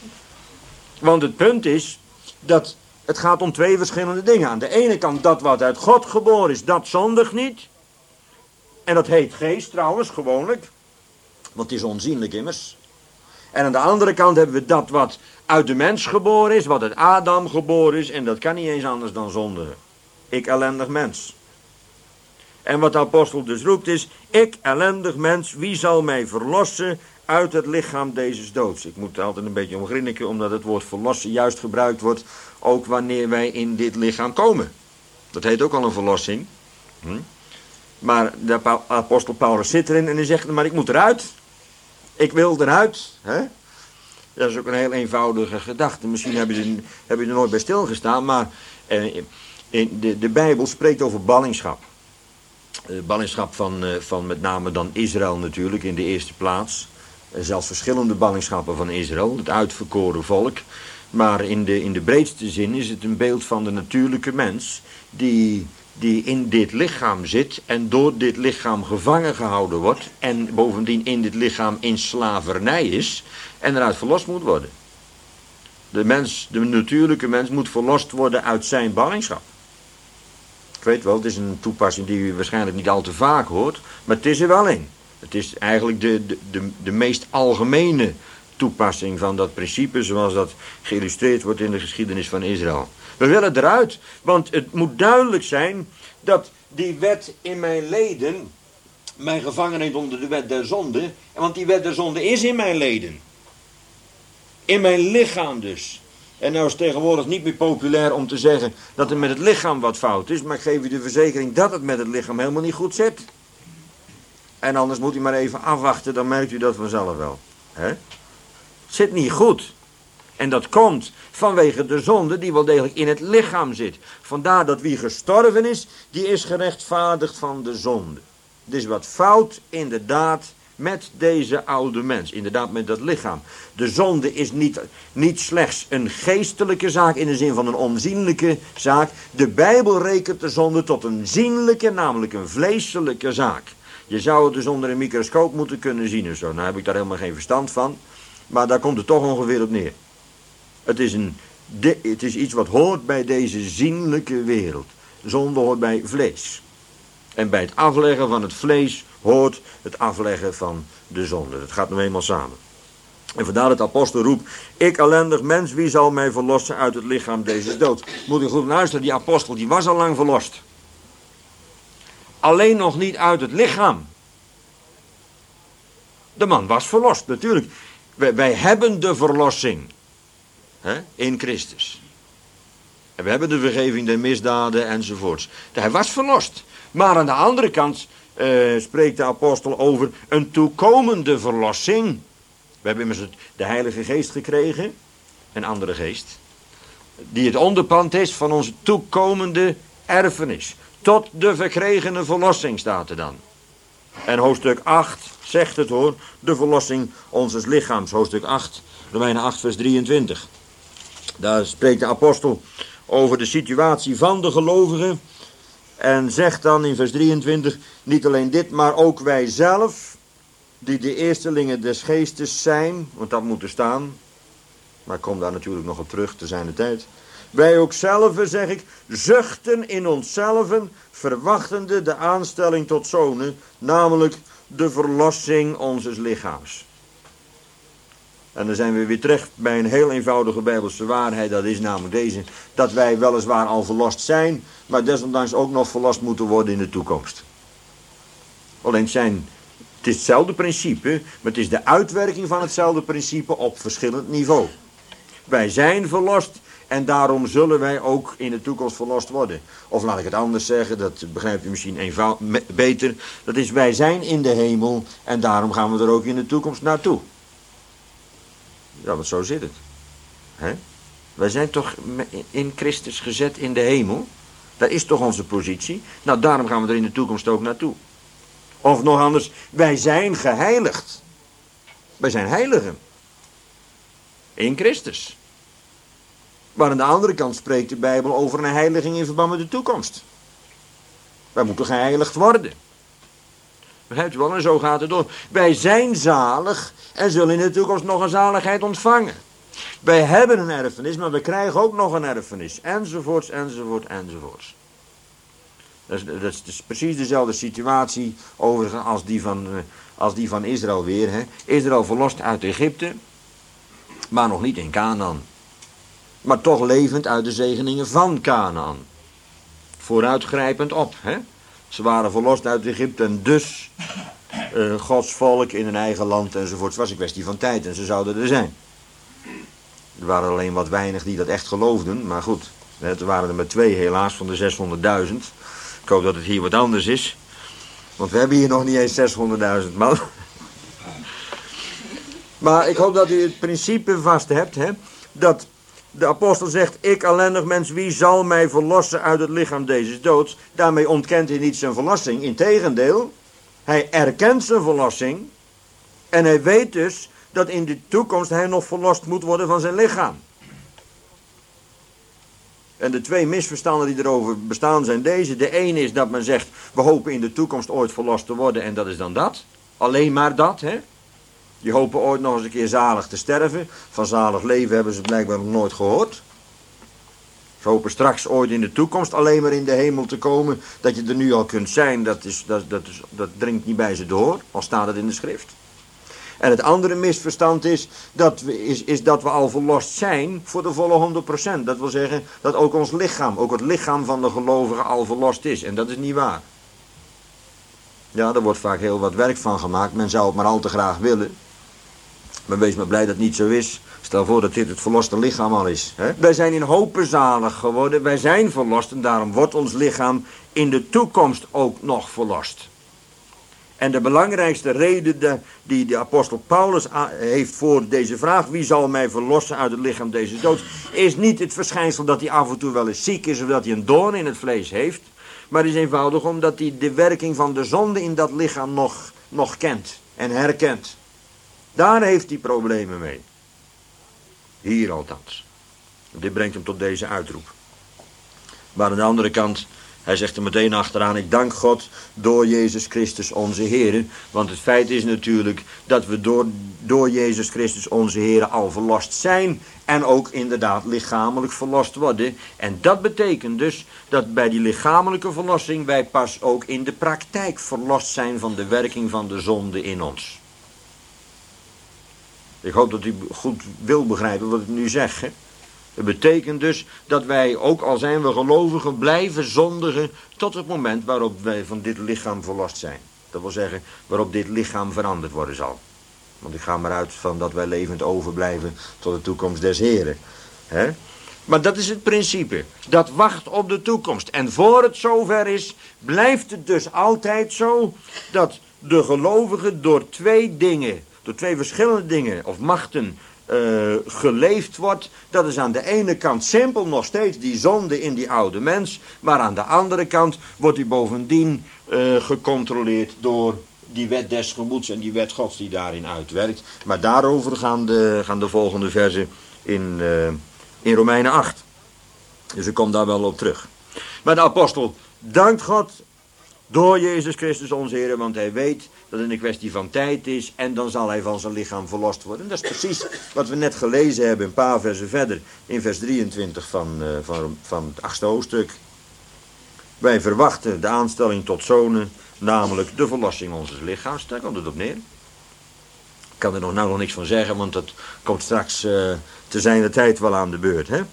Want het punt is dat het gaat om twee verschillende dingen. Aan de ene kant dat wat uit God geboren is, dat zondigt niet. En dat heet geest trouwens, gewoonlijk. Want het is onzienlijk immers. En aan de andere kant hebben we dat wat uit de mens geboren is, wat uit Adam geboren is. En dat kan niet eens anders dan zondigen. Ik ellendig mens. En wat de apostel dus roept is, ik ellendig mens, wie zal mij verlossen uit het lichaam deze doods? Ik moet er altijd een beetje om grinniken, omdat het woord verlossen juist gebruikt wordt, ook wanneer wij in dit lichaam komen. Dat heet ook al een verlossing. Hm? Maar de apostel Paulus zit erin en hij zegt, maar ik moet eruit. Ik wil eruit. Hè? Dat is ook een heel eenvoudige gedachte. Misschien heb je er, heb je er nooit bij stilgestaan, maar eh, in de, de Bijbel spreekt over ballingschap. De ballingschap van, uh, van met name dan Israël natuurlijk in de eerste plaats. Uh, zelfs verschillende ballingschappen van Israël, het uitverkoren volk. Maar in de, in de breedste zin is het een beeld van de natuurlijke mens die, die in dit lichaam zit en door dit lichaam gevangen gehouden wordt en bovendien in dit lichaam in slavernij is en eruit verlost moet worden. De mens, de natuurlijke mens moet verlost worden uit zijn ballingschap. Ik weet wel, het is een toepassing die u waarschijnlijk niet al te vaak hoort, maar het is er wel een. Het is eigenlijk de, de, de, de meest algemene toepassing van dat principe, zoals dat geïllustreerd wordt in de geschiedenis van Israël. We willen eruit, want het moet duidelijk zijn dat die wet in mijn leden mij gevangen heeft onder de wet der zonde, want die wet der zonde is in mijn leden. In mijn lichaam dus. En nou is het tegenwoordig niet meer populair om te zeggen dat er met het lichaam wat fout is, maar ik geef u de verzekering dat het met het lichaam helemaal niet goed zit. En anders moet u maar even afwachten, dan merkt u dat vanzelf wel. Hè? Het zit niet goed. En dat komt vanwege de zonde die wel degelijk in het lichaam zit. Vandaar dat wie gestorven is, die is gerechtvaardigd van de zonde. Er is wat fout inderdaad met deze oude mens. Inderdaad met dat lichaam. De zonde is niet, niet slechts een geestelijke zaak in de zin van een onzienlijke zaak. De Bijbel rekent de zonde tot een zienlijke, namelijk een vleeselijke zaak. Je zou het dus onder een microscoop moeten kunnen zien en zo. Nou heb ik daar helemaal geen verstand van. Maar daar komt het toch ongeveer op neer. Het is, een, de, het is iets wat hoort bij deze zienlijke wereld. Zonde hoort bij vlees. En bij het afleggen van het vlees hoort het afleggen van de zonde. Dat gaat nu eenmaal samen. En vandaar het apostel roept: ik ellendig mens, wie zal mij verlossen uit het lichaam deze dood? Moet u goed luisteren, die apostel die was al lang verlost. Alleen nog niet uit het lichaam. De man was verlost, natuurlijk. Wij, wij hebben de verlossing. Hè, in Christus. En we hebben de vergeving der misdaden enzovoorts. Hij was verlost. Maar aan de andere kant uh, spreekt de apostel over een toekomende verlossing. We hebben immers de Heilige Geest gekregen. Een andere geest. Die het onderpand is van onze toekomende erfenis. Tot de verkregene verlossing staat er dan. En hoofdstuk acht zegt het hoor. De verlossing onzes lichaams. Hoofdstuk acht. Romeinen acht vers drieëntwintig. Daar spreekt de apostel over de situatie van de gelovigen. En zegt dan in vers drieëntwintig, niet alleen dit, maar ook wij zelf, die de eerstelingen des geestes zijn, want dat moet er staan. Maar ik kom daar natuurlijk nog op terug, te zijn de tijd. Wij ook zelf, zeg ik, zuchten in onszelven, verwachtende de aanstelling tot zonen, namelijk de verlossing onzes lichaams. En dan zijn we weer terecht bij een heel eenvoudige Bijbelse waarheid. Dat is namelijk deze. Dat wij weliswaar al verlost zijn. Maar desondanks ook nog verlost moeten worden in de toekomst. Alleen zijn, het is hetzelfde principe. Maar het is de uitwerking van hetzelfde principe op verschillend niveau. Wij zijn verlost. En daarom zullen wij ook in de toekomst verlost worden. Of laat ik het anders zeggen. Dat begrijpt u misschien eenvoud, beter. Dat is wij zijn in de hemel. En daarom gaan we er ook in de toekomst naartoe. Ja, want zo zit het. He? Wij zijn toch in Christus gezet in de hemel. Dat is toch onze positie. Nou, daarom gaan we er in de toekomst ook naartoe. Of nog anders, wij zijn geheiligd. Wij zijn heiligen. In Christus. Maar aan de andere kant spreekt de Bijbel over een heiliging in verband met de toekomst. Wij moeten geheiligd worden. Begrijpt u wel? En zo gaat het door. Wij zijn zalig en zullen in de toekomst nog een zaligheid ontvangen. Wij hebben een erfenis, maar we krijgen ook nog een erfenis. Enzovoorts, enzovoort, enzovoorts. Dat is, dat is dus precies dezelfde situatie overigens als die van, als die van Israël weer. Hè. Israël verlost uit Egypte, maar nog niet in Kanaan. Maar toch levend uit de zegeningen van Kanaan. Vooruitgrijpend op, hè. Ze waren verlost uit Egypte en dus uh, Gods volk in hun eigen land enzovoort. Het was een kwestie van tijd en ze zouden er zijn. Er waren alleen wat weinig die dat echt geloofden, maar goed. Er waren er maar twee helaas van de zeshonderdduizend. Ik hoop dat het hier wat anders is. Want we hebben hier nog niet eens zeshonderdduizend man. Maar ik hoop dat u het principe vast hebt, hè, dat de apostel zegt, ik ellendig mens, wie zal mij verlossen uit het lichaam deze doods? Daarmee ontkent hij niet zijn verlossing. Integendeel, hij erkent zijn verlossing. En hij weet dus dat in de toekomst hij nog verlost moet worden van zijn lichaam. En de twee misverstanden die erover bestaan zijn deze. De ene is dat men zegt, we hopen in de toekomst ooit verlost te worden en dat is dan dat. Alleen maar dat, hè. Die hopen ooit nog eens een keer zalig te sterven. Van zalig leven hebben ze blijkbaar nog nooit gehoord. Ze hopen straks ooit in de toekomst alleen maar in de hemel te komen. Dat je er nu al kunt zijn, dat, is, dat, dat, is, dat dringt niet bij ze door. Al staat het in de schrift. En het andere misverstand is dat, we, is, is dat we al verlost zijn voor de volle honderd procent. Dat wil zeggen dat ook ons lichaam, ook het lichaam van de gelovigen al verlost is. En dat is niet waar. Ja, er wordt vaak heel wat werk van gemaakt. Men zou het maar al te graag willen. Maar wees maar blij dat het niet zo is. Stel voor dat dit het verloste lichaam al is. Hè? Wij zijn in hope zalig geworden. Wij zijn verlost en daarom wordt ons lichaam in de toekomst ook nog verlost. En de belangrijkste reden de, die de apostel Paulus heeft voor deze vraag, wie zal mij verlossen uit het lichaam deze dood, is niet het verschijnsel dat hij af en toe wel eens ziek is of dat hij een doorn in het vlees heeft, maar is eenvoudig omdat hij de werking van de zonde in dat lichaam nog, nog kent en herkent. Daar heeft hij problemen mee. Hier althans. Dit brengt hem tot deze uitroep. Maar aan de andere kant, hij zegt er meteen achteraan, ik dank God door Jezus Christus onze Heer. Want het feit is natuurlijk dat we door, door Jezus Christus onze Heer al verlost zijn. En ook inderdaad lichamelijk verlost worden. En dat betekent dus dat bij die lichamelijke verlossing wij pas ook in de praktijk verlost zijn van de werking van de zonde in ons. Ik hoop dat u goed wil begrijpen wat ik nu zeg, hè? Het betekent dus dat wij, ook al zijn we gelovigen, blijven zondigen tot het moment waarop wij van dit lichaam verlost zijn. Dat wil zeggen, waarop dit lichaam veranderd worden zal. Want ik ga maar uit van dat wij levend overblijven tot de toekomst des Heren. He? Maar dat is het principe. Dat wacht op de toekomst. En voor het zover is, blijft het dus altijd zo dat de gelovige door twee dingen, door twee verschillende dingen of machten Uh, geleefd wordt. Dat is aan de ene kant simpel nog steeds die zonde in die oude mens, maar aan de andere kant wordt hij bovendien uh, gecontroleerd door die wet des gemoeds en die wet Gods die daarin uitwerkt. Maar daarover gaan de, gaan de volgende versen in, uh, in Romeinen acht. Dus ik kom daar wel op terug. Maar de apostel dankt God door Jezus Christus onze Heer, want hij weet dat het een kwestie van tijd is en dan zal hij van zijn lichaam verlost worden. En dat is precies wat we net gelezen hebben een paar versen verder in vers drieëntwintig van, uh, van, van het achtste hoofdstuk. Wij verwachten de aanstelling tot zonen, namelijk de verlossing onzes lichaams. Daar komt het op neer. Ik kan er nog nou nog niks van zeggen, want dat komt straks uh, te zijn de tijd wel aan de beurt. Hè?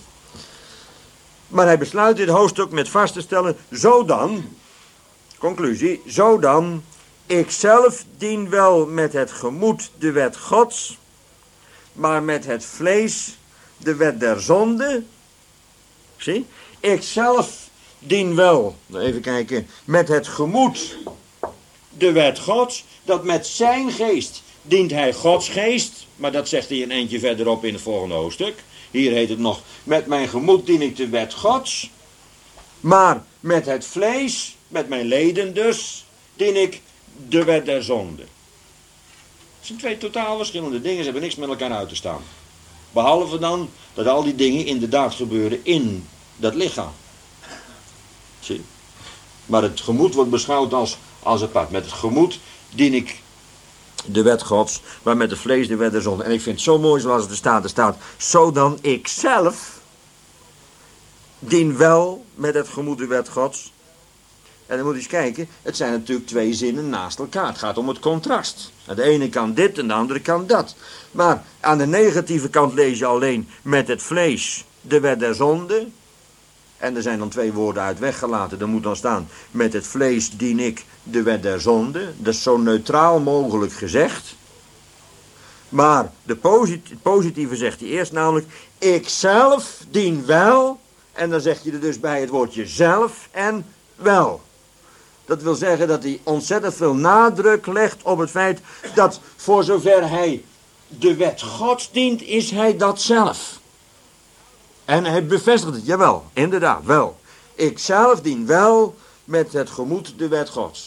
Maar hij besluit dit hoofdstuk met vast te stellen, zo dan, conclusie, zo dan, ik zelf dien wel met het gemoed de wet Gods, maar met het vlees de wet der zonde. Zie? Ik zelf dien wel, even kijken, met het gemoed de wet Gods, dat met zijn geest dient hij Gods geest, maar dat zegt hij een eindje verderop in het volgende hoofdstuk. Hier heet het nog, met mijn gemoed dien ik de wet Gods, maar met het vlees, met mijn leden dus, dien ik de wet der zonde. Het zijn twee totaal verschillende dingen, ze hebben niks met elkaar uit te staan. Behalve dan dat al die dingen inderdaad gebeuren in dat lichaam. Zie? Maar het gemoed wordt beschouwd als, als apart. Met het gemoed dien ik de wet Gods, maar met het vlees de wet der zonde. En ik vind het zo mooi zoals het er staat, er staat, zo dan ik zelf dien wel met het gemoed de wet Gods. En dan moet je eens kijken, het zijn natuurlijk twee zinnen naast elkaar. Het gaat om het contrast. Aan de ene kant dit en de andere kant dat. Maar aan de negatieve kant lees je alleen met het vlees de wet der zonde. En er zijn dan twee woorden uit weggelaten. Er moet dan staan, met het vlees dien ik de wet der zonde. Dat is zo neutraal mogelijk gezegd. Maar de posit- positieve zegt hij eerst namelijk, ik zelf dien wel. En dan zeg je er dus bij het woordje zelf en wel. Dat wil zeggen dat hij ontzettend veel nadruk legt op het feit dat voor zover hij de wet Gods dient, is hij dat zelf. En hij bevestigt het, jawel, inderdaad, wel. Ik zelf dien wel met het gemoed de wet Gods.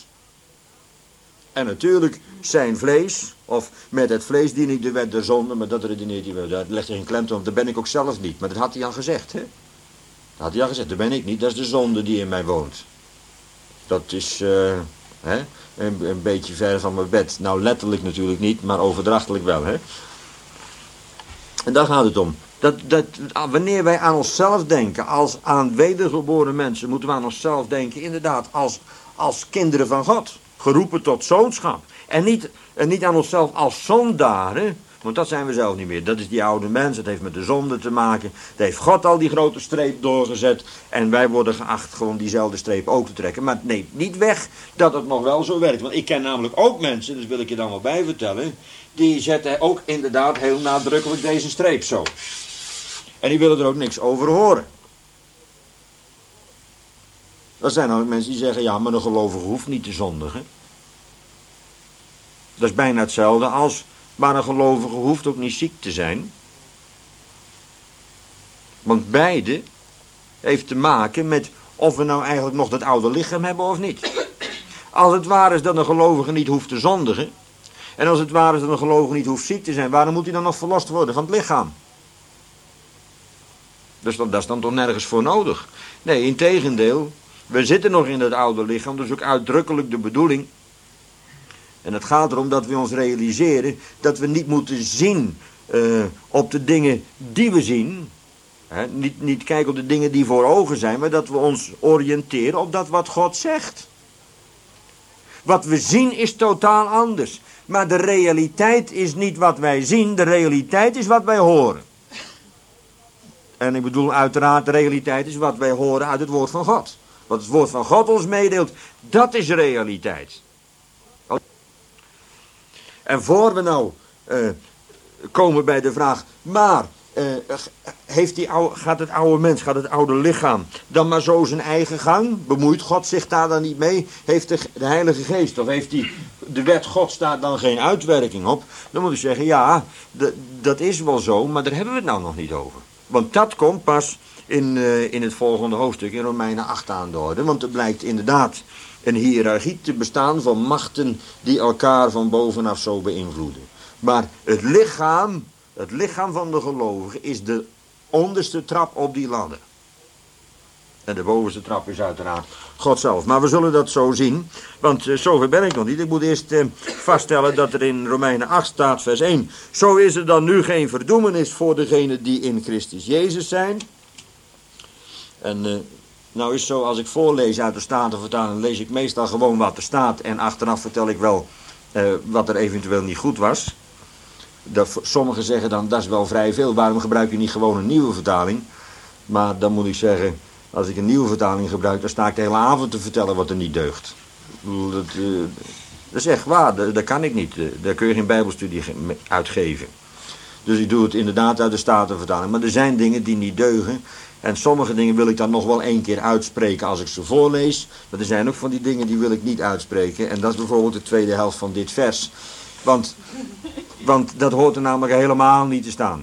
En natuurlijk zijn vlees, of met het vlees dien ik de wet der zonde, maar dat redeneert hij wel, daar legt hij geen klemtoon op, dat ben ik ook zelf niet. Maar dat had hij al gezegd, hè. Dat had hij al gezegd, dat ben ik niet, dat is de zonde die in mij woont. Dat is uh, hè, een, een beetje ver van mijn bed. Nou, letterlijk natuurlijk niet, maar overdrachtelijk wel. Hè? En daar gaat het om. Dat, dat, wanneer wij aan onszelf denken, als aan wedergeboren mensen, moeten we aan onszelf denken, inderdaad, als, als kinderen van God. Geroepen tot zoonschap. En niet, en niet aan onszelf als zondaren. Want dat zijn we zelf niet meer. Dat is die oude mens. Dat heeft met de zonde te maken. Dat heeft God al die grote streep doorgezet. En wij worden geacht gewoon diezelfde streep ook te trekken. Maar neemt niet weg dat het nog wel zo werkt. Want ik ken namelijk ook mensen, dus wil ik je dan wel bij vertellen. Die zetten ook inderdaad heel nadrukkelijk deze streep zo. En die willen er ook niks over horen. Dat zijn ook mensen die zeggen, ja, maar een gelovige hoeft niet te zondigen. Dat is bijna hetzelfde als, maar een gelovige hoeft ook niet ziek te zijn. Want beide heeft te maken met of we nou eigenlijk nog dat oude lichaam hebben of niet. Als het waar is dat een gelovige niet hoeft te zondigen, en als het waar is dat een gelovige niet hoeft ziek te zijn, waarom moet hij dan nog verlost worden van het lichaam? Dus dat, dat is dan toch nergens voor nodig. Nee, integendeel, we zitten nog in dat oude lichaam, dus ook uitdrukkelijk de bedoeling. En het gaat erom dat we ons realiseren dat we niet moeten zien uh, op de dingen die we zien. He, niet, niet kijken op de dingen die voor ogen zijn, maar dat we ons oriënteren op dat wat God zegt. Wat we zien is totaal anders. Maar de realiteit is niet wat wij zien, de realiteit is wat wij horen. En ik bedoel uiteraard, de realiteit is wat wij horen uit het woord van God. Wat het woord van God ons meedeelt, dat is realiteit. En voor we nou uh, komen bij de vraag, maar uh, heeft die oude, gaat het oude mens, gaat het oude lichaam dan maar zo zijn eigen gang? Bemoeit God zich daar dan niet mee? Heeft de, de Heilige Geest of heeft die, de wet Gods daar dan geen uitwerking op? Dan moet ik zeggen, ja, d- dat is wel zo, maar daar hebben we het nou nog niet over. Want dat komt pas in, uh, in het volgende hoofdstuk, in Romeinen acht aan de orde. Want er blijkt inderdaad een hiërarchie te bestaan van machten die elkaar van bovenaf zo beïnvloeden. Maar het lichaam, het lichaam van de gelovige is de onderste trap op die ladder. En de bovenste trap is uiteraard God zelf. Maar we zullen dat zo zien, want uh, zover ben ik nog niet. Ik moet eerst uh, vaststellen dat er in Romeinen acht staat, vers één. Zo is er dan nu geen verdoemenis voor degenen die in Christus Jezus zijn. En uh, nou is het zo, als ik voorlees uit de Statenvertaling, lees ik meestal gewoon wat er staat. En achteraf vertel ik wel uh, wat er eventueel niet goed was. Dat, sommigen zeggen dan, dat is wel vrij veel. Waarom gebruik je niet gewoon een nieuwe vertaling? Maar dan moet ik zeggen, als ik een nieuwe vertaling gebruik, dan sta ik de hele avond te vertellen wat er niet deugt. Dat, uh, dat is echt waar, dat, dat kan ik niet. Daar kun je geen bijbelstudie uitgeven. Dus ik doe het inderdaad uit de Statenvertaling. Maar er zijn dingen die niet deugen. En sommige dingen wil ik dan nog wel één keer uitspreken als ik ze voorlees. Maar er zijn ook van die dingen die wil ik niet uitspreken. En dat is bijvoorbeeld de tweede helft van dit vers. Want, want dat hoort er namelijk helemaal niet te staan.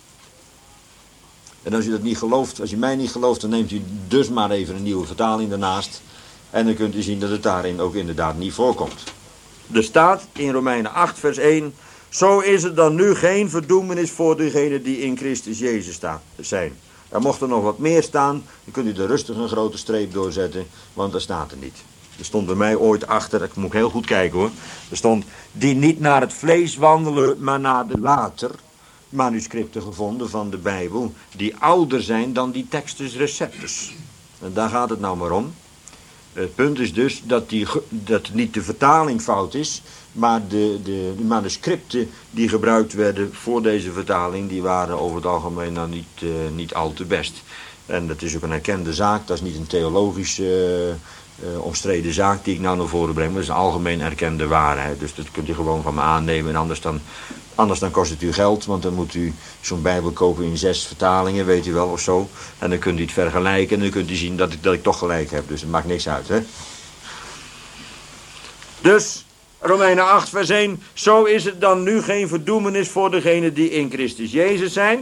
En als je dat niet gelooft, als je mij niet gelooft, dan neemt u dus maar even een nieuwe vertaling daarnaast. En dan kunt u zien dat het daarin ook inderdaad niet voorkomt. Er staat in Romeinen acht vers één. Zo is er dan nu geen verdoemenis voor degenen die in Christus Jezus staan, zijn. Er mocht er nog wat meer staan, dan kunt u er rustig een grote streep doorzetten, want dat staat er niet. Er stond bij mij ooit achter, ik moet heel goed kijken hoor. Er stond, die niet naar het vlees wandelen, maar naar de later manuscripten gevonden van de Bijbel, die ouder zijn dan die Textus Receptus. En daar gaat het nou maar om. Het punt is dus dat, die, dat niet de vertaling fout is, maar de, de, de manuscripten die gebruikt werden voor deze vertaling, die waren over het algemeen nou niet, uh, niet al te best. En dat is ook een erkende zaak, dat is niet een theologische uh, uh, omstreden zaak die ik nou naar voren breng, maar dat is een algemeen erkende waarheid. Dus dat kunt u gewoon van me aannemen en anders dan, anders dan kost het u geld, want dan moet u zo'n Bijbel kopen in zes vertalingen, weet u wel, of zo. En dan kunt u het vergelijken en dan kunt u zien dat ik, dat ik toch gelijk heb, dus het maakt niks uit, hè. Dus Romeinen acht vers één. Zo is het dan nu geen verdoemenis voor degenen die in Christus Jezus zijn.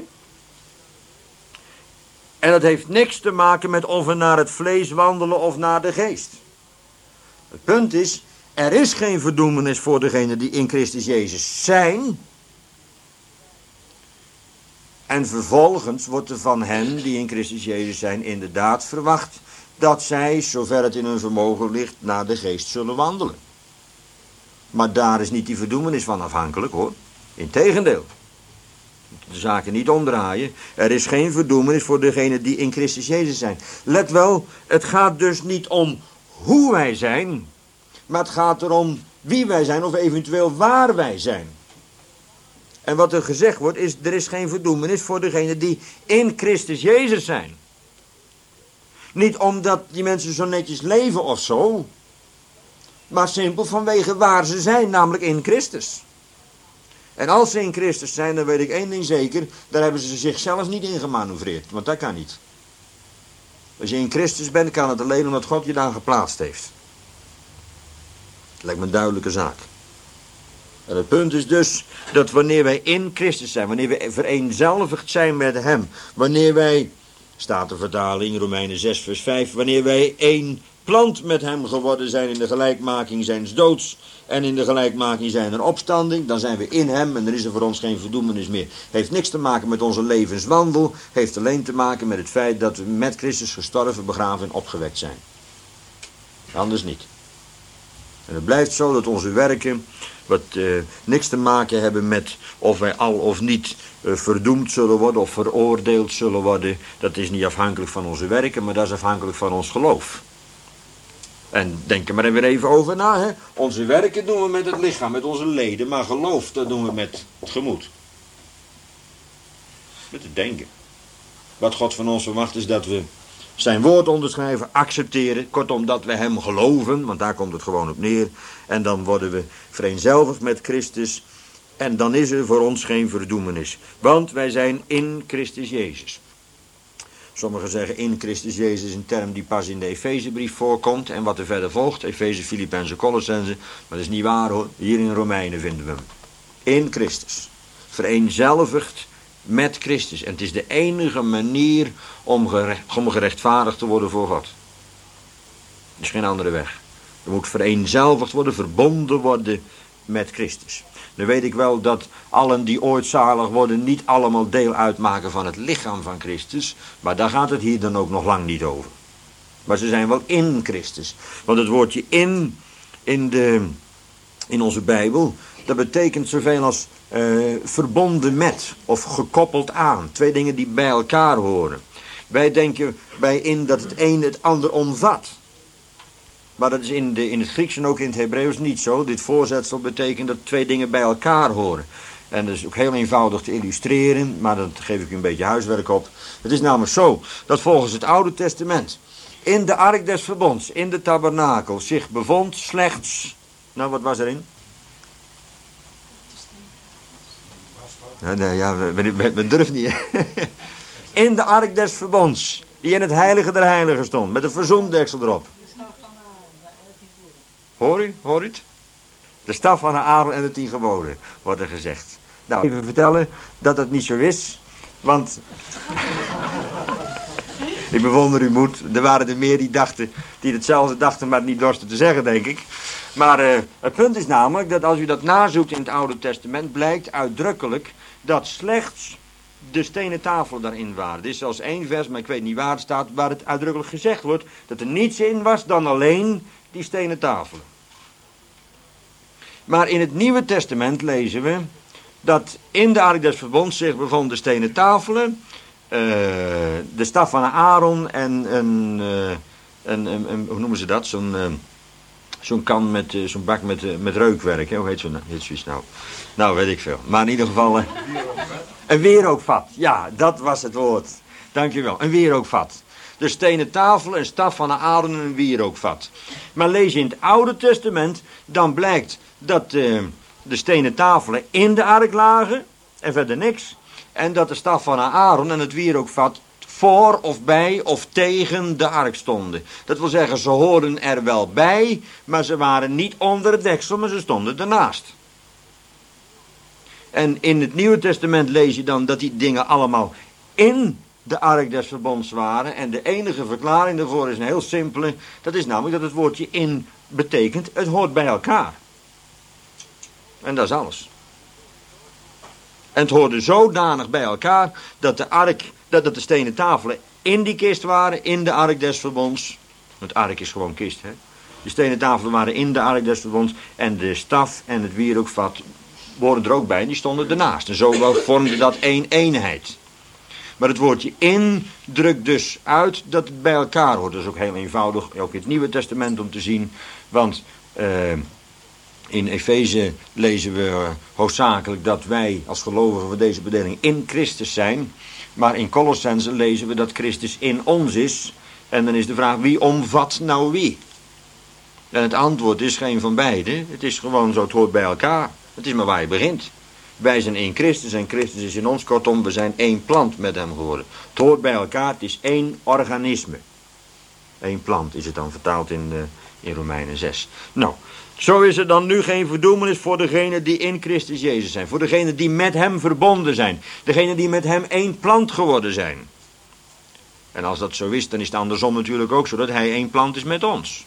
En dat heeft niks te maken met of we naar het vlees wandelen of naar de geest. Het punt is, er is geen verdoemenis voor degenen die in Christus Jezus zijn. En vervolgens wordt er van hen die in Christus Jezus zijn inderdaad verwacht dat zij, zover het in hun vermogen ligt, naar de geest zullen wandelen. Maar daar is niet die verdoemenis van afhankelijk hoor. Integendeel. De zaken niet omdraaien. Er is geen verdoemenis voor degenen die in Christus Jezus zijn. Let wel, het gaat dus niet om hoe wij zijn. Maar het gaat erom wie wij zijn of eventueel waar wij zijn. En wat er gezegd wordt is, er is geen verdoemenis voor degenen die in Christus Jezus zijn. Niet omdat die mensen zo netjes leven of zo. Maar simpel vanwege waar ze zijn, namelijk in Christus. En als ze in Christus zijn, dan weet ik één ding zeker, daar hebben ze zichzelf niet in gemanoeuvreerd, want dat kan niet. Als je in Christus bent, kan het alleen omdat God je daar geplaatst heeft. Dat lijkt me een duidelijke zaak. En het punt is dus dat wanneer wij in Christus zijn, wanneer wij vereenzelvigd zijn met hem, wanneer wij, staat de vertaling Romeinen zes vers vijf, wanneer wij één plant met hem geworden zijn in de gelijkmaking zijns doods en in de gelijkmaking zijner opstanding, dan zijn we in hem en er is er voor ons geen verdoemenis meer. Heeft niks te maken met onze levenswandel, heeft alleen te maken met het feit dat we met Christus gestorven, begraven en opgewekt zijn. Anders niet. En het blijft zo dat onze werken, wat uh, niks te maken hebben met of wij al of niet uh, verdoemd zullen worden of veroordeeld zullen worden. Dat is niet afhankelijk van onze werken, maar dat is afhankelijk van ons geloof. En denk er maar weer even over na. Hè? Onze werken doen we met het lichaam, met onze leden, maar geloof, dat doen we met het gemoed. Met het denken. Wat God van ons verwacht is dat we zijn woord onderschrijven, accepteren. Kortom, dat we hem geloven, want daar komt het gewoon op neer. En dan worden we vereenzelvigd met Christus. En dan is er voor ons geen verdoemenis. Want wij zijn in Christus Jezus. Sommigen zeggen in Christus Jezus een term die pas in de Efezebrief voorkomt. En wat er verder volgt, Efeze, Filippenzen, Colossenzen. Maar dat is niet waar hoor. Hier in Romeinen vinden we hem. In Christus. Vereenzelvigd met Christus. En het is de enige manier om, gerecht, om gerechtvaardigd te worden voor God. Er is geen andere weg. Er moet vereenzelvigd worden, verbonden worden met Christus. Nu weet ik wel dat allen die ooit zalig worden niet allemaal deel uitmaken van het lichaam van Christus. Maar daar gaat het hier dan ook nog lang niet over. Maar ze zijn wel in Christus. Want het woordje in, in, de, in onze Bijbel, dat betekent zoveel als uh, verbonden met of gekoppeld aan. Twee dingen die bij elkaar horen. Wij denken bij in dat het een het ander omvat. Maar dat is in, de, in het Grieks en ook in het Hebreeuws niet zo. Dit voorzetsel betekent dat twee dingen bij elkaar horen. En dat is ook heel eenvoudig te illustreren, maar dat geef ik u een beetje huiswerk op. Het is namelijk zo, dat volgens het Oude Testament in de ark des verbonds, in de tabernakel, zich bevond slechts... Nou, wat was erin? Ja, nee, ja, we, we, we durven niet. In de ark des verbonds, die in het heilige der heiligen stond, met een verzoendeksel erop. Hoor u? Hoor u het? De staf van Aaron en de tien geboden, wordt er gezegd. Nou, even vertellen dat het niet zo is, want... Ik bewonder uw moed. Er waren er meer die dachten, die hetzelfde dachten, maar het niet dorsten te zeggen, denk ik. Maar uh, het punt is namelijk dat als u dat nazoekt in het Oude Testament, blijkt uitdrukkelijk dat slechts de stenen tafelen daarin waren. Er is zelfs één vers, maar ik weet niet waar het staat, waar het uitdrukkelijk gezegd wordt dat er niets in was dan alleen die stenen tafelen. Maar in het Nieuwe Testament lezen we dat in de ark des verbonds zich bevonden stenen tafelen, uh, de staf van Aaron en een, uh, een, een, een, hoe noemen ze dat, zo'n uh, zo'n kan met, uh, zo'n bak met, uh, met reukwerk, hè? Hoe heet zo'n zoiets nou? Nou, weet ik veel. Maar in ieder geval, uh, een wierookvat, ja, dat was het woord. Dankjewel, een wierookvat. De stenen tafel, een staf van Aaron en een wierookvat. Maar lees je in het Oude Testament, dan blijkt dat uh, de stenen tafelen in de ark lagen en verder niks. En dat de staf van Aaron en het wierookvat voor of bij of tegen de ark stonden. Dat wil zeggen, ze hoorden er wel bij, maar ze waren niet onder het deksel, maar ze stonden ernaast. En in het Nieuwe Testament lees je dan dat die dingen allemaal in de ark des verbonds waren. En de enige verklaring daarvoor is een heel simpele. Dat is namelijk dat het woordje in betekent, het hoort bij elkaar. En dat is alles. En het hoorde zodanig bij elkaar dat de ark, dat, dat de stenen tafelen in die kist waren, in de ark des verbonds. Want ark is gewoon kist, hè. De stenen tafelen waren in de ark des verbonds en de staf en het wierookvat hoorden er ook bij en die stonden ernaast. En zo vormde dat één eenheid. Maar het woordje in drukt dus uit dat het bij elkaar hoort. Dat is ook heel eenvoudig, ook in het Nieuwe Testament om te zien. Want uh, in Efeze lezen we uh, hoofdzakelijk dat wij als gelovigen van deze bedeling in Christus zijn. Maar in Colossenzen lezen we dat Christus in ons is. En dan is de vraag, wie omvat nou wie? En het antwoord is geen van beide. Het is gewoon zo, het hoort bij elkaar. Het is maar waar je begint. Wij zijn in Christus en Christus is in ons. Kortom, we zijn één plant met hem geworden. Het hoort bij elkaar, het is één organisme. Eén plant is het dan vertaald in, uh, in Romeinen zes. Nou, zo is er dan nu geen verdoemenis voor degenen die in Christus Jezus zijn. Voor degenen die met hem verbonden zijn. Degenen die met hem één plant geworden zijn. En als dat zo is, dan is het andersom natuurlijk ook zo dat hij één plant is met ons.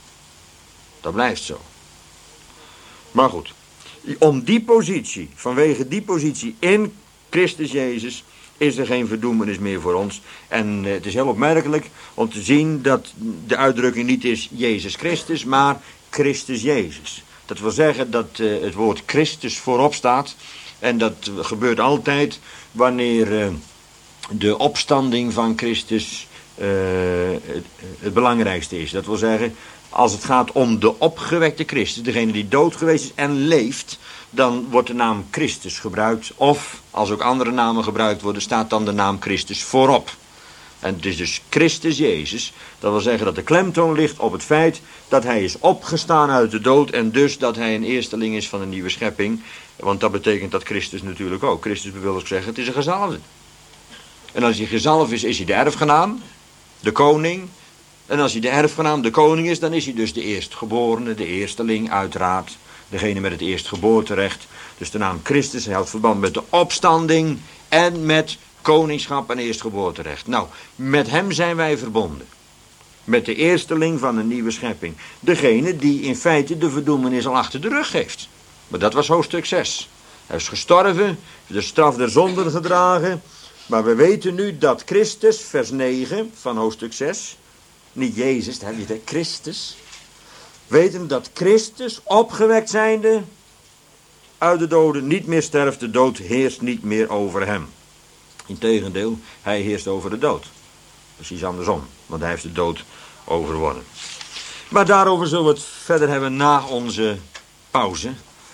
Dat blijft zo. Maar goed, om die positie, vanwege die positie in Christus Jezus, is er geen verdoemenis meer voor ons. En uh, het is heel opmerkelijk om te zien dat de uitdrukking niet is Jezus Christus, maar Christus Jezus. Dat wil zeggen dat uh, het woord Christus voorop staat. En dat gebeurt altijd wanneer uh, de opstanding van Christus uh, het, het belangrijkste is. Dat wil zeggen, als het gaat om de opgewekte Christus, degene die dood geweest is en leeft, dan wordt de naam Christus gebruikt. Of, als ook andere namen gebruikt worden, staat dan de naam Christus voorop. En het is dus Christus Jezus. Dat wil zeggen dat de klemtoon ligt op het feit dat hij is opgestaan uit de dood en dus dat hij een eersteling is van een nieuwe schepping. Want dat betekent dat Christus natuurlijk ook. Christus wil ook zeggen, het is een gezalfde. En als hij gezalfd is, is hij de erfgenaam, de koning. En als hij de erfgenaam, de koning is, dan is hij dus de eerstgeborene, de eersteling uiteraard. Degene met het eerstgeboorterecht. Dus de naam Christus houdt verband met de opstanding en met koningschap en eerstgeboorterecht. Nou, met hem zijn wij verbonden. Met de eersteling van een nieuwe schepping. Degene die in feite de verdoemenis al achter de rug heeft. Maar dat was hoofdstuk zes. Hij is gestorven, de straf der zonden gedragen. Maar we weten nu dat Christus, vers negen van hoofdstuk zes... niet Jezus, daar heb je het, Christus. Weten dat Christus, opgewekt zijnde uit de doden, niet meer sterft. De dood heerst niet meer over hem. Integendeel, hij heerst over de dood. Precies andersom, want hij heeft de dood overwonnen. Maar daarover zullen we het verder hebben na onze pauze.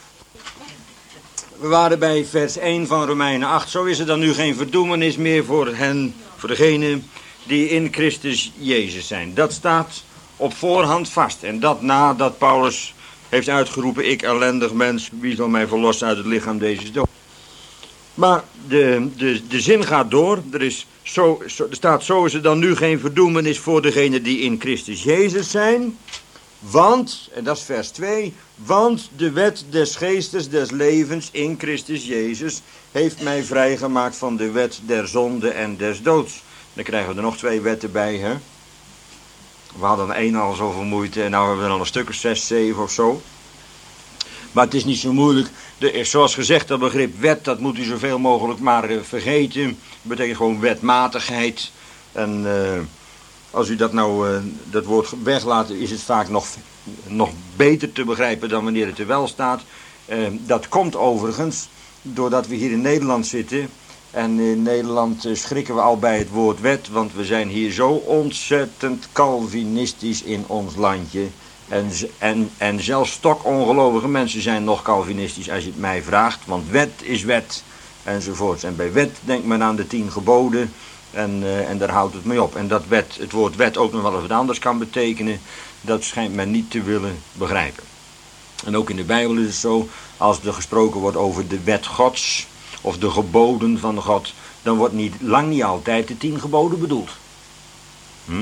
We waren bij vers één van Romeinen acht. Zo is er dan nu geen verdoemenis meer voor hen, voor degenen die in Christus Jezus zijn. Dat staat op voorhand vast. En dat nadat Paulus heeft uitgeroepen, ik ellendig mens, wie zal mij verlossen uit het lichaam deze dood. Maar de, de, de zin gaat door. Er, is zo, zo, er staat, zo is er dan nu geen verdoemenis voor degenen die in Christus Jezus zijn. Want, en dat is vers twee, want de wet des geestes des levens in Christus Jezus heeft mij vrijgemaakt van de wet der zonde en des doods. Dan krijgen we er nog twee wetten bij, hè. We hadden er één al zoveel moeite en nu hebben we er al een stuk of zes, zeven of zo. Maar het is niet zo moeilijk. De, zoals gezegd, dat begrip wet, dat moet u zoveel mogelijk maar uh, vergeten. Dat betekent gewoon wetmatigheid. En uh, als u dat nou, uh, dat woord weglaat, is het vaak nog, nog beter te begrijpen dan wanneer het er wel staat. Uh, dat komt overigens doordat we hier in Nederland zitten. En in Nederland uh, schrikken we al bij het woord wet, want we zijn hier zo ontzettend calvinistisch in ons landje. En, en, en zelfs stokongelovige mensen zijn nog calvinistisch als je het mij vraagt. Want wet is wet, enzovoorts. En bij wet denkt men aan de tien geboden. En, uh, en daar houdt het mee op. En dat wet, het woord wet ook nog wel eens wat anders kan betekenen. Dat schijnt men niet te willen begrijpen. En ook in de Bijbel is het zo. Als er gesproken wordt over de wet Gods. Of de geboden van God. Dan wordt niet, lang niet altijd de tien geboden bedoeld. Hm?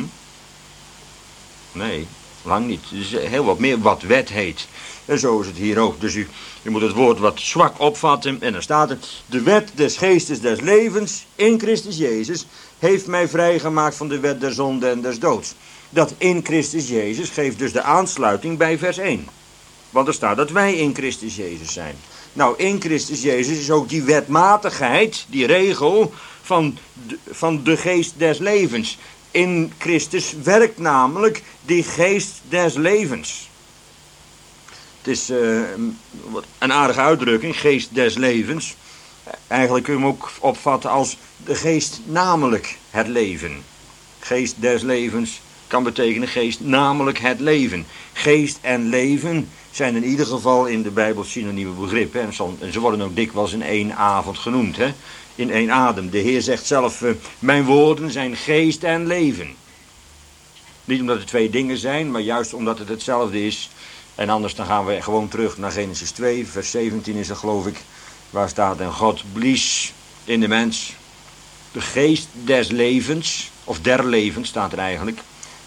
Nee. Lang niet. Dus heel wat meer wat wet heet. En zo is het hier ook. Dus u, u moet het woord wat zwak opvatten. En dan staat er. De wet des geestes des levens in Christus Jezus heeft mij vrijgemaakt van de wet der zonde en des doods. Dat in Christus Jezus geeft dus de aansluiting bij vers één. Want er staat dat wij in Christus Jezus zijn. Nou, in Christus Jezus is ook die wetmatigheid, die regel van de, van de geest des levens. In Christus werkt namelijk die geest des levens. Het is uh, een aardige uitdrukking, geest des levens. Eigenlijk kun je hem ook opvatten als de geest namelijk het leven. Geest des levens kan betekenen geest namelijk het leven. Geest en leven zijn in ieder geval in de Bijbel synonieme begrippen. En ze worden ook dikwijls in één avond genoemd, hè? In één adem. De Heer zegt zelf, uh, mijn woorden zijn geest en leven. Niet omdat het twee dingen zijn, maar juist omdat het hetzelfde is. En anders dan gaan we gewoon terug naar Genesis twee, vers zeventien is er geloof ik. Waar staat, en God blies in de mens de geest des levens, of der levens staat er eigenlijk.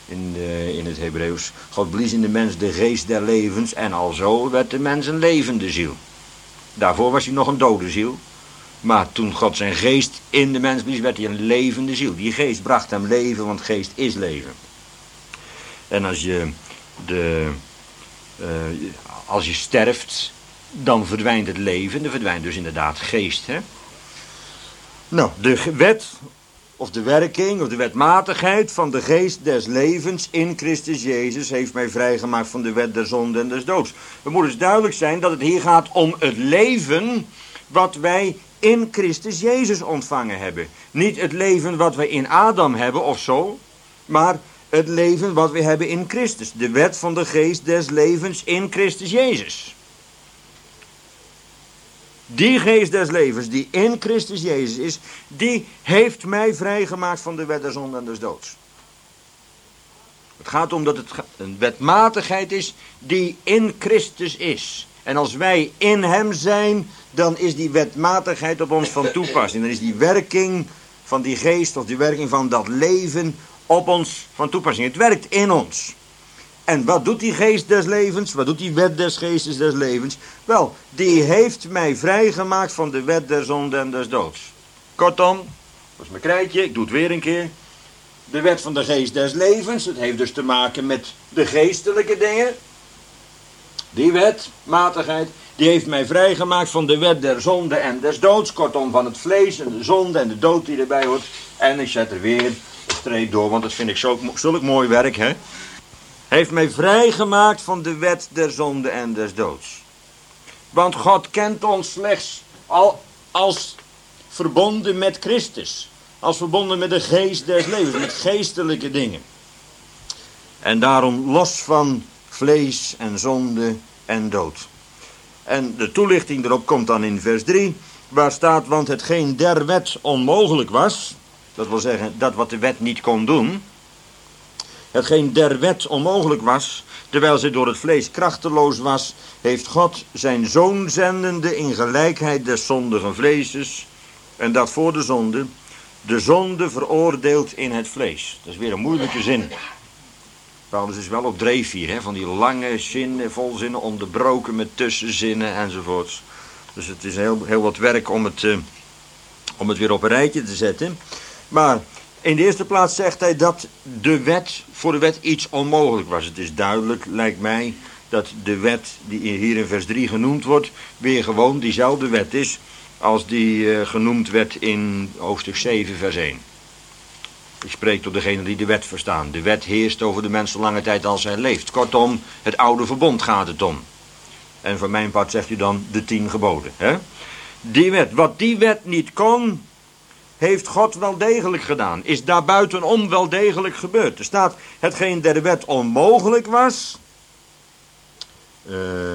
in, uh, in het Hebreeuws. God blies in de mens de geest der levens en alzo werd de mens een levende ziel. Daarvoor was hij nog een dode ziel. Maar toen God zijn geest in de mens blies, werd hij een levende ziel. Die geest bracht hem leven, want geest is leven. En als je, de, uh, als je sterft, dan verdwijnt het leven. Er verdwijnt dus inderdaad geest. Hè? Nou, de wet, of de werking, of de wetmatigheid van de geest des levens in Christus Jezus heeft mij vrijgemaakt van de wet der zonde en des doods. Het moet dus duidelijk zijn dat het hier gaat om het leven wat wij in Christus Jezus ontvangen hebben. Niet het leven wat wij in Adam hebben of zo, maar het leven wat we hebben in Christus. De wet van de geest des levens in Christus Jezus. Die geest des levens die in Christus Jezus is, die heeft mij vrijgemaakt van de wet der zonde en des doods. Het gaat om dat het een wetmatigheid is die in Christus is. En als wij in hem zijn, dan is die wetmatigheid op ons van toepassing. Dan is die werking van die geest of die werking van dat leven op ons van toepassing. Het werkt in ons. En wat doet die geest des levens? Wat doet die wet des geestes des levens? Wel, die heeft mij vrijgemaakt van de wet der zonde en des doods. Kortom, dat is mijn krijtje, ik doe het weer een keer. De wet van de geest des levens, het heeft dus te maken met de geestelijke dingen. Die wet, matigheid, die heeft mij vrijgemaakt van de wet der zonde en des doods. Kortom, van het vlees en de zonde en de dood die erbij hoort. En ik zet er weer een streep door, want dat vind ik zo, zulk mooi werk, hè. Heeft mij vrijgemaakt van de wet der zonde en des doods. Want God kent ons slechts al als verbonden met Christus. Als verbonden met de geest des levens, met geestelijke dingen. En daarom los van vlees en zonde en dood. En de toelichting erop komt dan in vers drie, waar staat, want hetgeen der wet onmogelijk was, dat wil zeggen, dat wat de wet niet kon doen, hetgeen der wet onmogelijk was, terwijl zij door het vlees krachteloos was, heeft God zijn zoon zendende in gelijkheid des zondigen vleeses, en dat voor de zonde, de zonde veroordeeld in het vlees. Dat is weer een moeilijke zin. Paulus is wel op dreef hier, hè, van die lange zinnen, volzinnen, onderbroken met tussenzinnen enzovoorts. Dus het is heel, heel wat werk om het, uh, om het weer op een rijtje te zetten. Maar in de eerste plaats zegt hij dat de wet, voor de wet iets onmogelijk was. Het is duidelijk, lijkt mij, dat de wet die hier in vers drie genoemd wordt, weer gewoon diezelfde wet is als die uh, genoemd werd in hoofdstuk zeven vers één. Ik spreek tot degenen die de wet verstaan. De wet heerst over de mens zolang tijd als hij leeft. Kortom, het oude verbond gaat het om. En voor mijn part zegt u dan de tien geboden. Hè? Die wet, wat die wet niet kon, heeft God wel degelijk gedaan. Is daarbuitenom wel degelijk gebeurd. Er staat, hetgeen der wet onmogelijk was, Uh,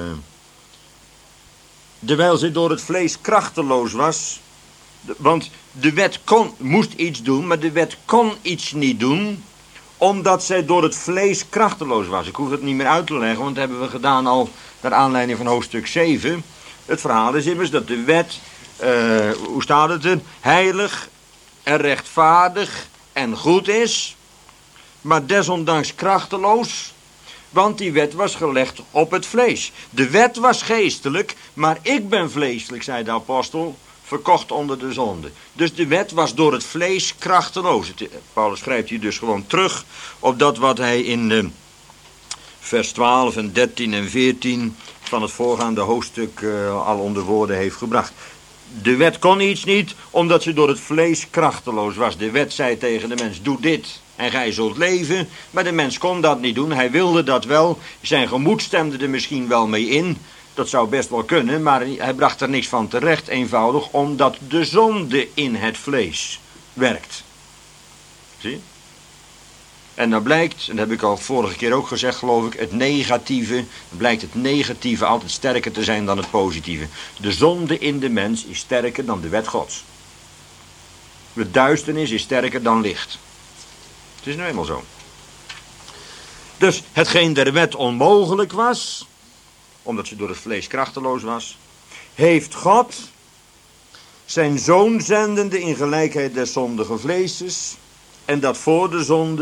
terwijl ze door het vlees krachteloos was. De, want de wet kon, moest iets doen, maar de wet kon iets niet doen, omdat zij door het vlees krachteloos was. Ik hoef het niet meer uit te leggen, want dat hebben we gedaan al naar aanleiding van hoofdstuk zeven. Het verhaal is immers dat de wet, uh, hoe staat het er, heilig en rechtvaardig en goed is, maar desondanks krachteloos. Want die wet was gelegd op het vlees. De wet was geestelijk, maar ik ben vleeselijk, zei de apostel, verkocht onder de zonde. Dus de wet was door het vlees krachteloos. Paulus schrijft hier dus gewoon terug op dat wat hij in uh, vers twaalf en dertien en veertien van het voorgaande hoofdstuk uh, al onder woorden heeft gebracht. De wet kon iets niet, omdat ze door het vlees krachteloos was. De wet zei tegen de mens, doe dit en gij zult leven. Maar de mens kon dat niet doen, hij wilde dat wel. Zijn gemoed stemde er misschien wel mee in. Dat zou best wel kunnen, maar hij bracht er niks van terecht. Eenvoudig omdat de zonde in het vlees werkt. Zie? En dan blijkt, en dat heb ik al vorige keer ook gezegd geloof ik, het negatieve, blijkt het negatieve altijd sterker te zijn dan het positieve. De zonde in de mens is sterker dan de wet Gods. De duisternis is sterker dan licht. Het is nu eenmaal zo. Dus hetgeen der wet onmogelijk was, omdat ze door het vlees krachteloos was, heeft God zijn zoon zendende in gelijkheid des zondige vleeses, en dat voor de zonde,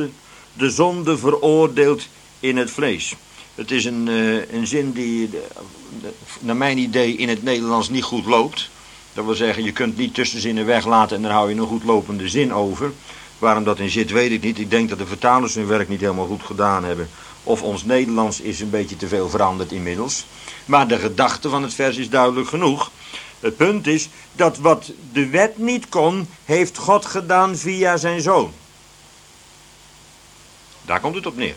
de zonde veroordeelt in het vlees. Het is een, uh, een zin die, uh, naar mijn idee, in het Nederlands niet goed loopt. Dat wil zeggen, je kunt niet tussenzinnen weglaten en dan hou je een goed lopende zin over. Waarom dat in zit, weet ik niet. Ik denk dat de vertalers hun werk niet helemaal goed gedaan hebben. Of ons Nederlands is een beetje te veel veranderd inmiddels. Maar de gedachte van het vers is duidelijk genoeg. Het punt is dat wat de wet niet kon, heeft God gedaan via zijn zoon. Daar komt het op neer.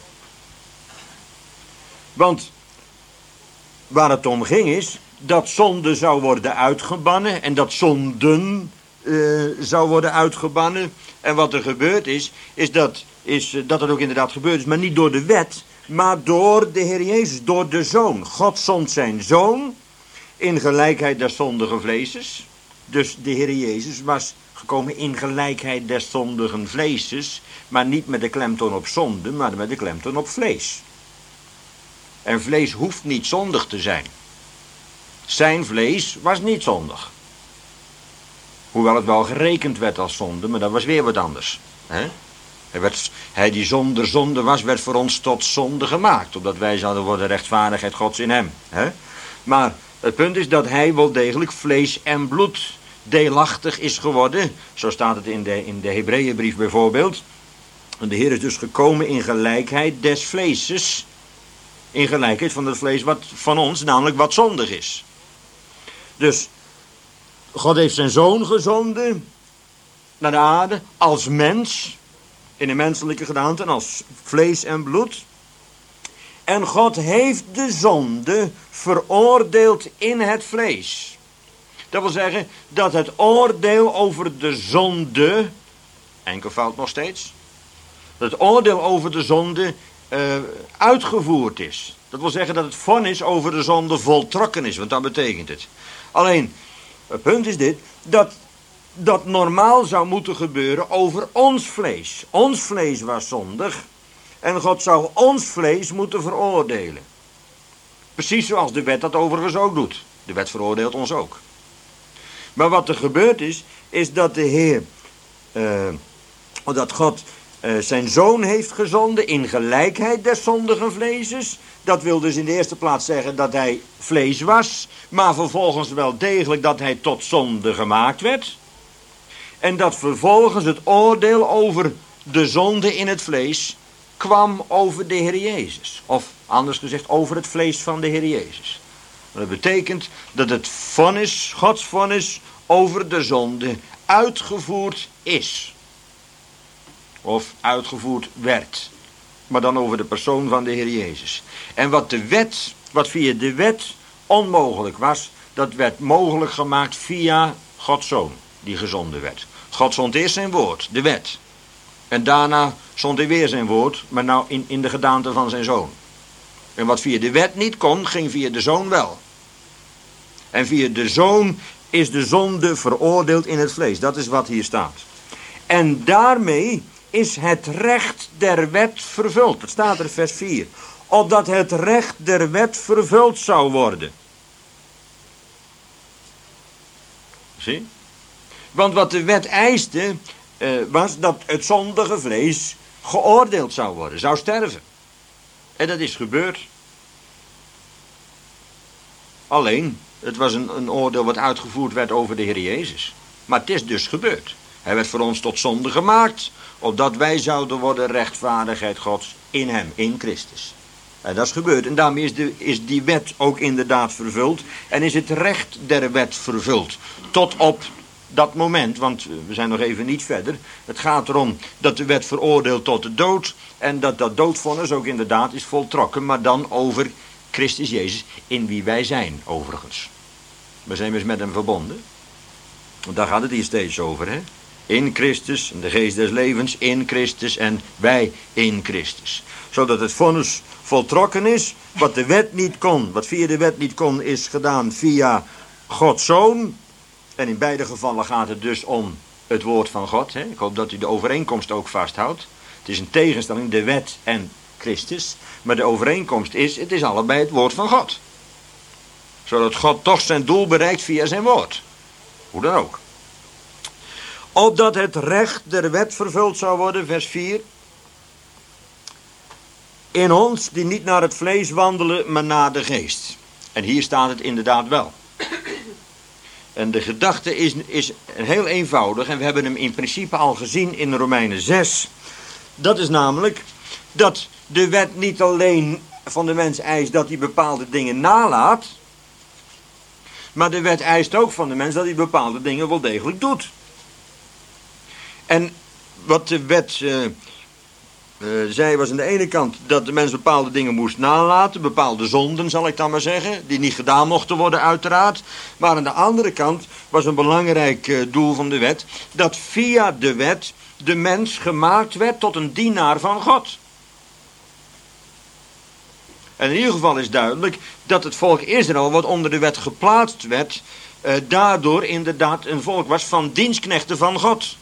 Want waar het om ging is dat zonde zou worden uitgebannen en dat zonden uh, zou worden uitgebannen. En wat er gebeurd is, is dat, is uh, dat het ook inderdaad gebeurd is, maar niet door de wet, maar door de Heer Jezus, door de Zoon. God zond zijn Zoon in gelijkheid des zondigen vleeses. Dus de Heer Jezus was gekomen in gelijkheid des zondigen vleeses, maar niet met de klemtoon op zonde, maar met de klemtoon op vlees. En vlees hoeft niet zondig te zijn. Zijn vlees was niet zondig. Hoewel het wel gerekend werd als zonde, maar dat was weer wat anders. He? Hij, werd, hij die zonder zonde was, werd voor ons tot zonde gemaakt, opdat wij zouden worden rechtvaardigheid Gods in hem. He? Maar het punt is dat hij wel degelijk vlees en bloed deelachtig is geworden. Zo staat het in de, in de Hebreeënbrief bijvoorbeeld. En de Heer is dus gekomen in gelijkheid des vleeses. In gelijkheid van het vlees wat van ons, namelijk wat zondig is. Dus God heeft zijn zoon gezonden naar de aarde als mens, in een menselijke gedaante, en als vlees en bloed. En God heeft de zonde veroordeeld in het vlees. Dat wil zeggen dat het oordeel over de zonde, enkelvoud nog steeds, het oordeel over de zonde uh, uitgevoerd is. Dat wil zeggen dat het vonnis over de zonde voltrokken is, want dat betekent het. Alleen, het punt is dit, dat dat normaal zou moeten gebeuren over ons vlees. Ons vlees was zondig en God zou ons vlees moeten veroordelen. Precies zoals de wet dat overigens ook doet. De wet veroordeelt ons ook. Maar wat er gebeurd is, is dat de Heer, uh, dat God uh, zijn zoon heeft gezonden in gelijkheid des zondigen vleeses. Dat wil dus in de eerste plaats zeggen dat hij vlees was, maar vervolgens wel degelijk dat hij tot zonde gemaakt werd. En dat vervolgens het oordeel over de zonde in het vlees kwam over de Heer Jezus. Of anders gezegd over het vlees van de Heer Jezus. Dat betekent dat het vonnis, Gods vonnis over de zonde uitgevoerd is. Of uitgevoerd werd. Maar dan over de persoon van de Heer Jezus. En wat de wet, wat via de wet onmogelijk was, dat werd mogelijk gemaakt via Gods Zoon, die gezonden werd. God zond eerst zijn woord, de wet. En daarna zond hij weer zijn woord, maar nou in, in de gedaante van zijn Zoon. En wat via de wet niet kon, ging via de Zoon wel. En via de Zoon is de zonde veroordeeld in het vlees. Dat is wat hier staat. En daarmee is het recht der wet vervuld. Dat staat er vers vier. Opdat het recht der wet vervuld zou worden. Zie? Want wat de wet eiste, uh, was dat het zondige vlees geoordeeld zou worden, zou sterven. En dat is gebeurd. Alleen, het was een, een oordeel wat uitgevoerd werd over de Heer Jezus. Maar het is dus gebeurd. Hij werd voor ons tot zonde gemaakt, opdat wij zouden worden rechtvaardigheid Gods in hem, in Christus. En dat is gebeurd. En daarmee is, de, is die wet ook inderdaad vervuld. En is het recht der wet vervuld. Tot op dat moment, want we zijn nog even niet verder. Het gaat erom dat de wet veroordeelt tot de dood. En dat dat doodvonnis ook inderdaad is voltrokken. Maar dan over Christus Jezus, in wie wij zijn overigens. We zijn dus met hem verbonden. Want daar gaat het hier steeds over, hè. In Christus, de geest des levens, in Christus en wij in Christus. Zodat het vonnis voltrokken is, wat de wet niet kon, wat via de wet niet kon, is gedaan via Gods Zoon. En in beide gevallen gaat het dus om het woord van God. Hè? Ik hoop dat u de overeenkomst ook vasthoudt. Het is een tegenstelling, de wet en Christus. Maar de overeenkomst is, het is allebei het woord van God. Zodat God toch zijn doel bereikt via zijn woord. Hoe dan ook. Opdat het recht der wet vervuld zou worden, vers vier. in ons die niet naar het vlees wandelen, maar naar de geest. En hier staat het inderdaad wel. En de gedachte is, is heel eenvoudig en we hebben hem in principe al gezien in Romeinen zes. Dat is namelijk dat de wet niet alleen van de mens eist dat hij bepaalde dingen nalaat, maar de wet eist ook van de mens dat hij bepaalde dingen wel degelijk doet. En wat de wet uh, uh, zei was aan de ene kant dat de mens bepaalde dingen moest nalaten, bepaalde zonden zal ik dan maar zeggen, die niet gedaan mochten worden uiteraard. Maar aan de andere kant was een belangrijk uh, doel van de wet dat via de wet de mens gemaakt werd tot een dienaar van God. En in ieder geval is duidelijk dat het volk Israël, wat onder de wet geplaatst werd, uh, daardoor inderdaad een volk was van dienstknechten van God.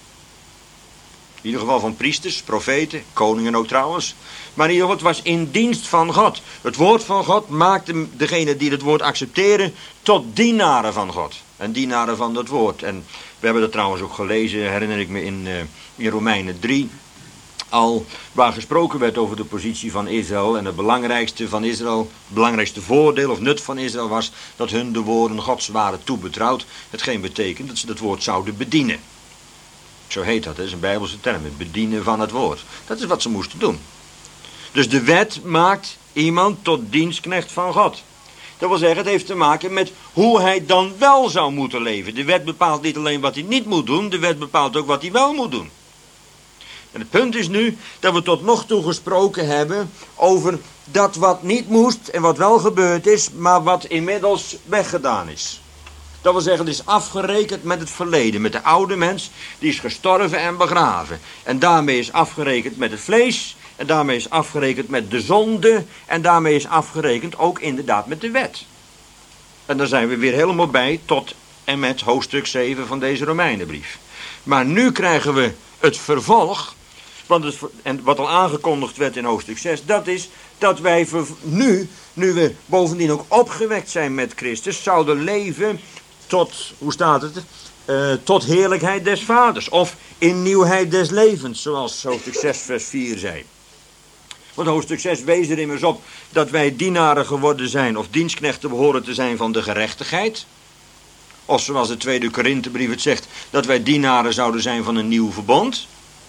In ieder geval van priesters, profeten, koningen ook trouwens. Maar in ieder geval, het was in dienst van God. Het woord van God maakte degene die het woord accepteren tot dienaren van God. En dienaren van dat woord. En we hebben dat trouwens ook gelezen, herinner ik me, in, uh, in Romeinen drie. Al waar gesproken werd over de positie van Israël. En het belangrijkste van Israël, het belangrijkste voordeel of nut van Israël was dat hun de woorden Gods waren toebetrouwd. Hetgeen betekent dat ze dat woord zouden bedienen. Zo heet dat, dat is een Bijbelse term, het bedienen van het woord. Dat is wat ze moesten doen. Dus de wet maakt iemand tot dienstknecht van God. Dat wil zeggen, het heeft te maken met hoe hij dan wel zou moeten leven. De wet bepaalt niet alleen wat hij niet moet doen, de wet bepaalt ook wat hij wel moet doen. En het punt is nu dat we tot nog toe gesproken hebben over dat wat niet moest en wat wel gebeurd is, maar wat inmiddels weggedaan is. Dat wil zeggen, het is afgerekend met het verleden, met de oude mens, die is gestorven en begraven. En daarmee is afgerekend met het vlees, en daarmee is afgerekend met de zonde, en daarmee is afgerekend ook inderdaad met de wet. En dan zijn we weer helemaal bij tot en met hoofdstuk zeven van deze Romeinenbrief. Maar nu krijgen we het vervolg, want het, en wat al aangekondigd werd in hoofdstuk zes, dat is dat wij nu, nu we bovendien ook opgewekt zijn met Christus, zouden leven tot, hoe staat het, uh, tot heerlijkheid des vaders. Of in nieuwheid des levens, zoals hoofdstuk zes vers vier zei. Want hoofdstuk zes wees er immers op dat wij dienaren geworden zijn, of dienstknechten behoren te zijn van de gerechtigheid. Of zoals de tweede Korinthebrief het zegt, dat wij dienaren zouden zijn van een nieuw verbond.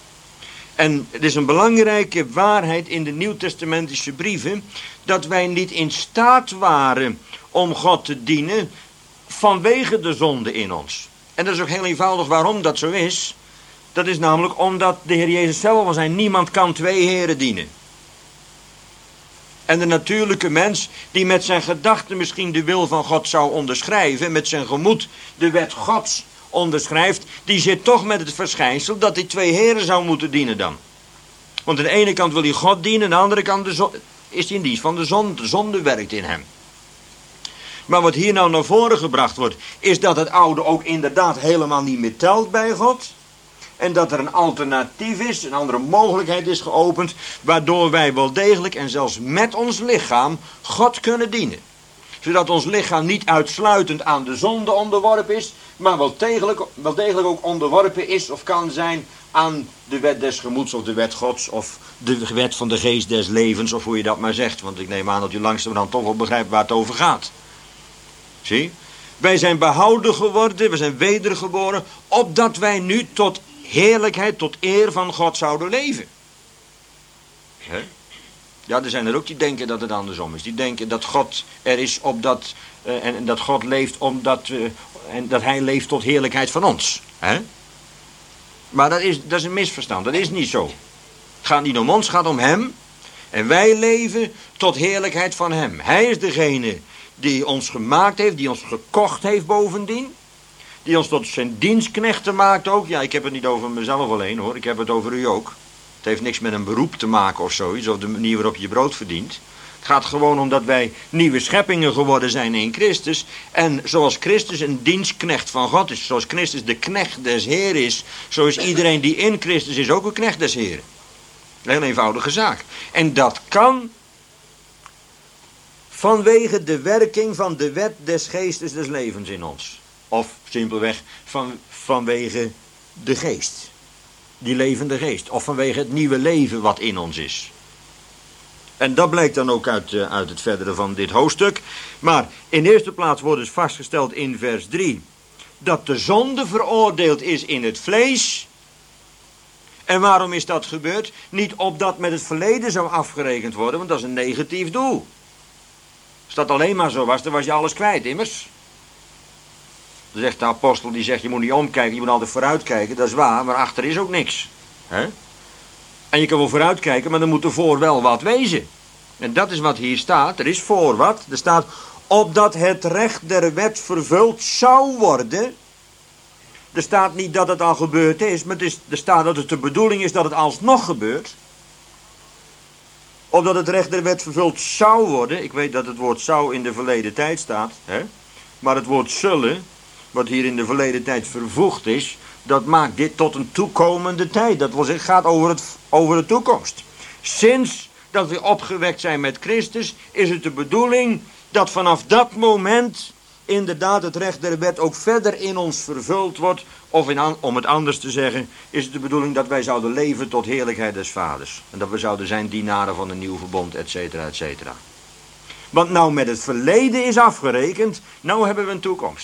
En het is een belangrijke waarheid in de nieuwtestamentische brieven, dat wij niet in staat waren om God te dienen vanwege de zonde in ons. En dat is ook heel eenvoudig waarom dat zo is. Dat is namelijk omdat de Heer Jezus zelf al zei, niemand kan twee heren dienen. En de natuurlijke mens die met zijn gedachten misschien de wil van God zou onderschrijven, met zijn gemoed de wet Gods onderschrijft, die zit toch met het verschijnsel dat hij twee heren zou moeten dienen dan. Want aan de ene kant wil hij God dienen, aan de andere kant de zon, is hij in dienst van de zon. De zonde werkt in hem. Maar wat hier nou naar voren gebracht wordt, is dat het oude ook inderdaad helemaal niet meer telt bij God. En dat er een alternatief is, een andere mogelijkheid is geopend, waardoor wij wel degelijk en zelfs met ons lichaam God kunnen dienen. Zodat ons lichaam niet uitsluitend aan de zonde onderworpen is, maar wel degelijk, wel degelijk ook onderworpen is of kan zijn aan de wet des gemoeds of de wet Gods of de wet van de geest des levens of hoe je dat maar zegt. Want ik neem aan dat u langzamerhand toch wel begrijpt waar het over gaat. Zie? Wij zijn behouden geworden, we zijn wedergeboren, opdat wij nu tot heerlijkheid, tot eer van God zouden leven. He? Ja, er zijn er ook die denken dat het andersom is. Die denken dat God er is opdat, uh, en, en dat God leeft omdat, uh, en dat hij leeft tot heerlijkheid van ons. He? Maar dat is, dat is een misverstand, dat is niet zo. Het gaat niet om ons, het gaat om hem. En wij leven tot heerlijkheid van hem. Hij is degene die ons gemaakt heeft, die ons gekocht heeft bovendien. Die ons tot zijn dienstknechten maakt ook. Ja, ik heb het niet over mezelf alleen hoor, ik heb het over u ook. Het heeft niks met een beroep te maken of zoiets, of de manier waarop je je brood verdient. Het gaat gewoon om dat wij nieuwe scheppingen geworden zijn in Christus. En zoals Christus een dienstknecht van God is, zoals Christus de knecht des Heer is, zo is iedereen die in Christus is ook een knecht des Heer. Een heel eenvoudige zaak. En dat kan vanwege de werking van de wet des geestes des levens in ons. Of simpelweg van, vanwege de geest. Die levende geest. Of vanwege het nieuwe leven wat in ons is. En dat blijkt dan ook uit, uh, uit het verdere van dit hoofdstuk. Maar in de eerste plaats wordt dus vastgesteld in vers drie... dat de zonde veroordeeld is in het vlees. En waarom is dat gebeurd? Niet opdat met het verleden zou afgerekend worden, want dat is een negatief doel. Als dat alleen maar zo was, dan was je alles kwijt, immers. Dan zegt de apostel, die zegt, je moet niet omkijken, je moet altijd vooruitkijken. Dat is waar, maar achter is ook niks. He? En je kan wel vooruitkijken, maar dan moet er voor wel wat wezen. En dat is wat hier staat. Er is voor wat. Er staat, opdat het recht der wet vervuld zou worden. Er staat niet dat het al gebeurd is, maar het is, er staat dat het de bedoeling is dat het alsnog gebeurt. Opdat het recht der wet vervuld zou worden. Ik weet dat het woord zou in de verleden tijd staat. Hè? Maar het woord zullen, wat hier in de verleden tijd vervoegd is, dat maakt dit tot een toekomende tijd. Dat wil zeggen, het gaat over, het, over de toekomst. Sinds dat we opgewekt zijn met Christus, is het de bedoeling dat vanaf dat moment inderdaad het recht der wet ook verder in ons vervuld wordt. Of in an, om het anders te zeggen, is het de bedoeling dat wij zouden leven tot heerlijkheid des Vaders. En dat we zouden zijn dienaren van een nieuw verbond, et cetera, et cetera. Want nou met het verleden is afgerekend, nou hebben we een toekomst.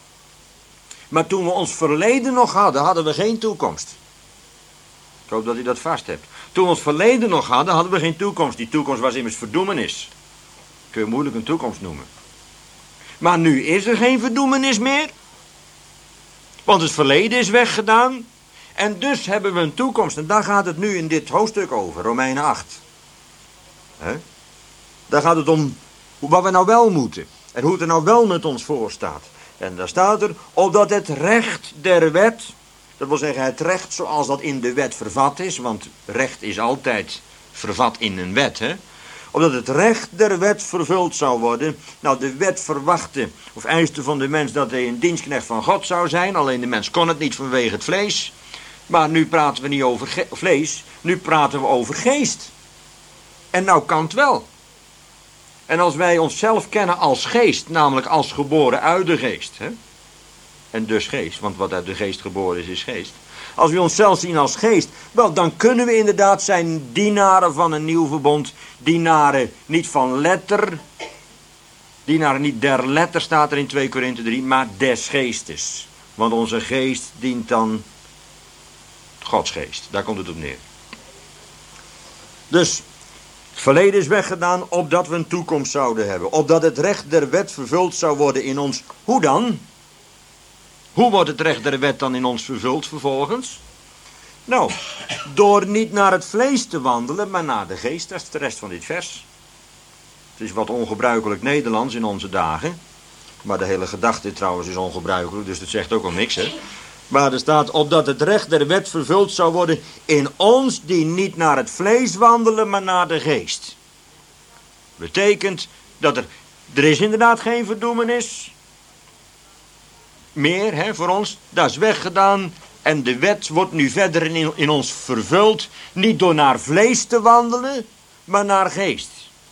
Maar toen we ons verleden nog hadden, hadden we geen toekomst. Ik hoop dat u dat vast hebt. Toen we ons verleden nog hadden, hadden we geen toekomst. Die toekomst was immers verdoemenis. Kun je moeilijk een toekomst noemen. Maar nu is er geen verdoemenis meer. Want het verleden is weggedaan. En dus hebben we een toekomst. En daar gaat het nu in dit hoofdstuk over, Romeinen acht. He? Daar gaat het om wat we nou wel moeten. En hoe het er nou wel met ons voor staat. En daar staat er, opdat het recht der wet, dat wil zeggen het recht zoals dat in de wet vervat is, want recht is altijd vervat in een wet, hè. Opdat het recht der wet vervuld zou worden. Nou, de wet verwachtte of eiste van de mens dat hij een dienstknecht van God zou zijn. Alleen de mens kon het niet vanwege het vlees. Maar nu praten we niet over ge- vlees, nu praten we over geest. En nou kan het wel. En als wij onszelf kennen als geest, namelijk als geboren uit de geest. Hè? En dus geest, want wat uit de geest geboren is, is geest. Als we onszelf zien als geest, wel, dan kunnen we inderdaad zijn dienaren van een nieuw verbond. Dienaren niet van letter. Dienaren niet der letter staat er in twee Korinthe drie, maar des geestes. Want onze geest dient dan Gods geest. Daar komt het op neer. Dus het verleden is weggedaan, opdat we een toekomst zouden hebben. Opdat het recht der wet vervuld zou worden in ons. Hoe dan? Hoe wordt het recht der wet dan in ons vervuld vervolgens? Nou, door niet naar het vlees te wandelen, maar naar de geest. Dat is de rest van dit vers. Het is wat ongebruikelijk Nederlands in onze dagen. Maar de hele gedachte trouwens is ongebruikelijk, dus dat zegt ook al niks, hè. Maar er staat, opdat het recht der wet vervuld zou worden in ons die niet naar het vlees wandelen, maar naar de geest. Betekent dat er, er is inderdaad geen verdoemenis meer, hè, voor ons. Dat is weggedaan en de wet wordt nu verder in, in ons vervuld. Niet door naar vlees te wandelen, maar naar geest.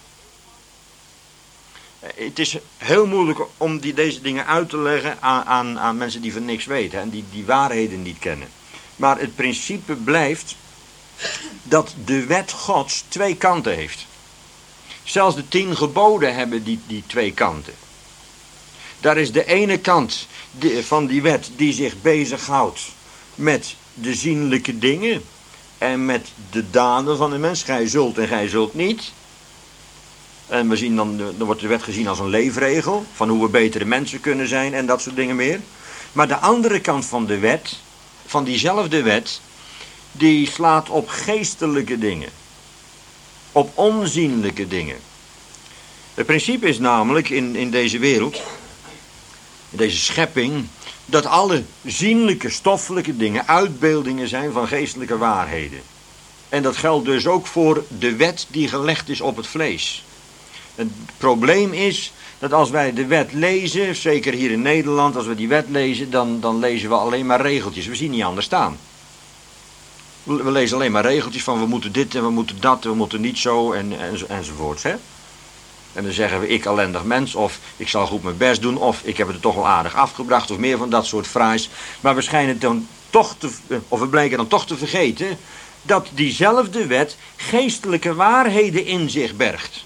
Het is heel moeilijk om die, deze dingen uit te leggen aan, aan, aan mensen die van niks weten en die die waarheden niet kennen. Maar het principe blijft dat de wet Gods twee kanten heeft. Zelfs de tien geboden hebben die, die twee kanten. Daar is de ene kant van die wet die zich bezighoudt met de zienlijke dingen en met de daden van de mens. Gij zult en gij zult niet. En we zien dan, dan wordt de wet gezien als een leefregel, van hoe we betere mensen kunnen zijn en dat soort dingen meer. Maar de andere kant van de wet, van diezelfde wet, die slaat op geestelijke dingen. Op onzienlijke dingen. Het principe is namelijk in, in deze wereld, in deze schepping, dat alle zienlijke, stoffelijke dingen uitbeeldingen zijn van geestelijke waarheden. En dat geldt dus ook voor de wet die gelegd is op het vlees. Het probleem is dat als wij de wet lezen, zeker hier in Nederland, als we die wet lezen, dan, dan lezen we alleen maar regeltjes. We zien niet anders staan. We, we lezen alleen maar regeltjes van we moeten dit en we moeten dat, we moeten niet zo en, en, enzovoorts. Hè? En dan zeggen we ik ellendig mens, of ik zal goed mijn best doen, of ik heb het er toch wel aardig afgebracht, of meer van dat soort fraais. Maar we schijnen dan toch te, of we blijken dan toch te vergeten dat diezelfde wet geestelijke waarheden in zich bergt.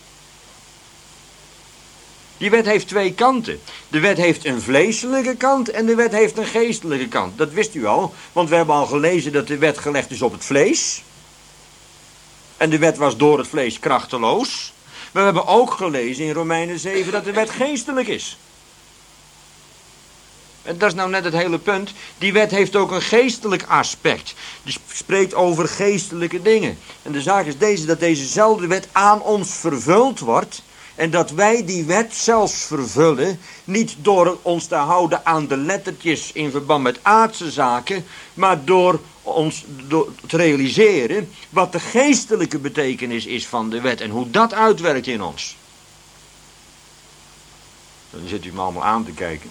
Die wet heeft twee kanten. De wet heeft een vleeselijke kant en de wet heeft een geestelijke kant. Dat wist u al, want we hebben al gelezen dat de wet gelegd is op het vlees. En de wet was door het vlees krachteloos. We hebben ook gelezen in Romeinen zeven dat de wet geestelijk is. En dat is nou net het hele punt. Die wet heeft ook een geestelijk aspect. Die spreekt over geestelijke dingen. En de zaak is deze, dat dezezelfde wet aan ons vervuld wordt. En dat wij die wet zelfs vervullen, niet door ons te houden aan de lettertjes in verband met aardse zaken, maar door ons door te realiseren wat de geestelijke betekenis is van de wet en hoe dat uitwerkt in ons. Dan zit u me allemaal aan te kijken.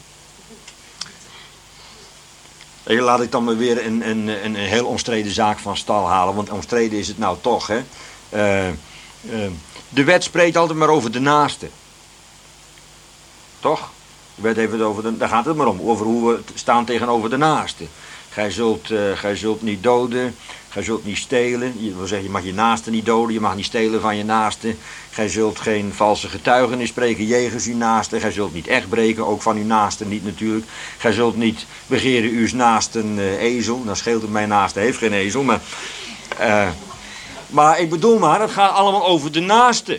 En laat ik dan maar weer een, een, een, een heel omstreden zaak van stal halen, want omstreden is het nou toch, hè. Uh, uh, De wet spreekt altijd maar over de naaste. Toch? De wet heeft het over de, daar gaat het maar om. Over hoe we staan tegenover de naaste. Gij zult, uh, gij zult niet doden. Gij zult niet stelen. Je wil zeggen, je mag je naaste niet doden. Je mag niet stelen van je naaste. Gij zult geen valse getuigenis spreken jegens uw naaste. Gij zult niet echt breken. Ook van uw naaste niet natuurlijk. Gij zult niet begeren uw naaste een uh, ezel. Dan scheelt het, mijn naaste heeft geen ezel. Maar... Uh, Maar ik bedoel maar, het gaat allemaal over de naaste.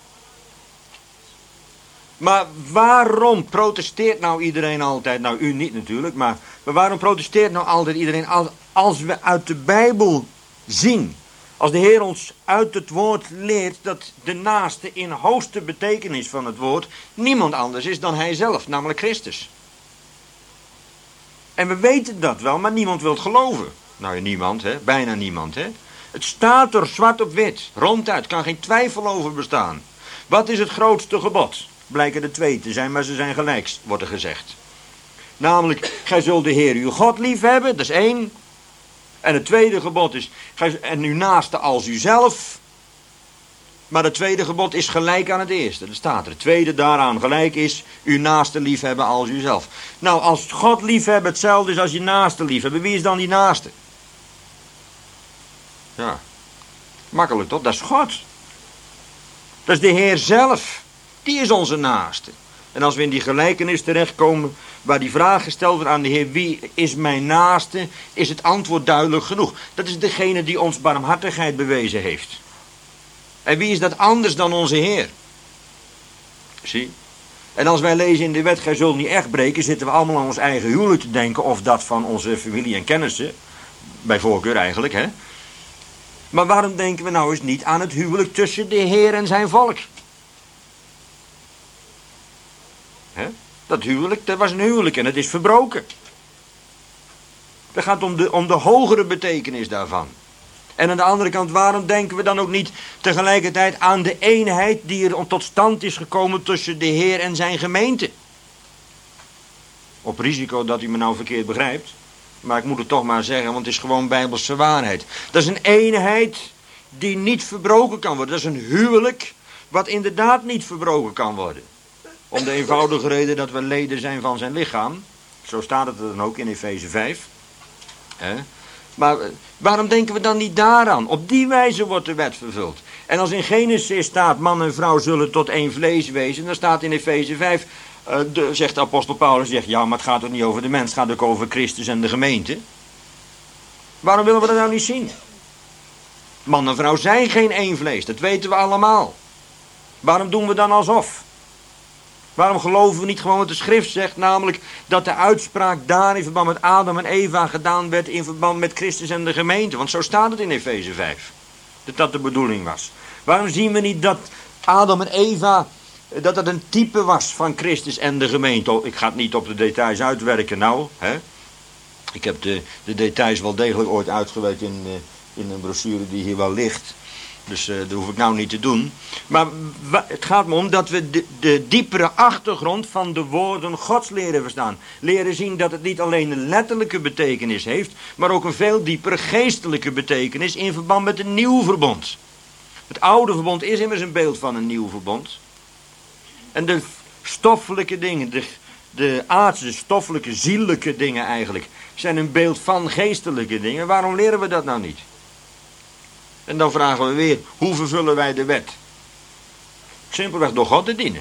Maar waarom protesteert nou iedereen altijd? Nou, u niet natuurlijk, maar, maar waarom protesteert nou altijd iedereen als, als we uit de Bijbel zien? Als de Heer ons uit het woord leert dat de naaste in hoogste betekenis van het woord niemand anders is dan hij zelf, namelijk Christus. En we weten dat wel, maar niemand wil het geloven. Nou, niemand, hè? Bijna niemand, hè? Het staat er zwart op wit, ronduit, kan geen twijfel over bestaan. Wat is het grootste gebod? Blijken er twee te zijn, maar ze zijn gelijk, wordt er gezegd. Namelijk, gij zult de Heer uw God lief hebben, dat is één. En het tweede gebod is, gij, en uw naaste als uzelf. Maar het tweede gebod is gelijk aan het eerste, dat staat er. Het tweede daaraan gelijk is, uw naaste lief hebben als uzelf. Nou, als God lief hebben hetzelfde is als je naaste lief hebben, wie is dan die naaste? Ja, makkelijk toch? Dat is God. Dat is de Heer zelf. Die is onze naaste. En als we in die gelijkenis terechtkomen waar die vraag gesteld wordt aan de Heer, wie is mijn naaste, is het antwoord duidelijk genoeg. Dat is degene die ons barmhartigheid bewezen heeft. En wie is dat anders dan onze Heer? Zie? En als wij lezen in de wet, gij zult niet echt breken, zitten we allemaal aan ons eigen huwelijk te denken, of dat van onze familie en kennissen. Bij voorkeur eigenlijk, hè. Maar waarom denken we nou eens niet aan het huwelijk tussen de Heer en zijn volk? He? Dat huwelijk, dat was een huwelijk en het is verbroken. Het gaat om de, om de hogere betekenis daarvan. En aan de andere kant, waarom denken we dan ook niet tegelijkertijd aan de eenheid die er tot stand is gekomen tussen de Heer en zijn gemeente? Op risico dat u me nou verkeerd begrijpt. Maar ik moet het toch maar zeggen, want het is gewoon bijbelse waarheid. Dat is een eenheid die niet verbroken kan worden. Dat is een huwelijk wat inderdaad niet verbroken kan worden. Om de eenvoudige reden dat we leden zijn van zijn lichaam. Zo staat het er dan ook in Efeze vijf. He? Maar waarom denken we dan niet daaraan? Op die wijze wordt de wet vervuld. En als in Genesis staat, man en vrouw zullen tot één vlees wezen, dan staat in Efeze vijf... Uh, de, zegt de apostel Paulus, zegt, ja, maar het gaat ook niet over de mens, het gaat ook over Christus en de gemeente. Waarom willen we dat nou niet zien? Man en vrouw zijn geen één vlees, dat weten we allemaal. Waarom doen we dan alsof? Waarom geloven we niet gewoon wat de schrift zegt, namelijk dat de uitspraak daar in verband met Adam en Eva gedaan werd in verband met Christus en de gemeente? Want zo staat het in Efeze vijf, dat dat de bedoeling was. Waarom zien we niet dat Adam en Eva, dat dat een type was van Christus en de gemeente? Oh, ik ga het niet op de details uitwerken nou. Hè? Ik heb de, de details wel degelijk ooit uitgewerkt in, uh, in een brochure die hier wel ligt. Dus uh, dat hoef ik nou niet te doen. Maar het gaat me om dat we de, de diepere achtergrond van de woorden Gods leren verstaan. Leren zien dat het niet alleen een letterlijke betekenis heeft, maar ook een veel diepere geestelijke betekenis in verband met een nieuw verbond. Het oude verbond is immers een beeld van een nieuw verbond. En de stoffelijke dingen, de, de aardse, stoffelijke, zielelijke dingen eigenlijk, zijn een beeld van geestelijke dingen. Waarom leren we dat nou niet? En dan vragen we weer, hoe vervullen wij de wet? Simpelweg door God te dienen.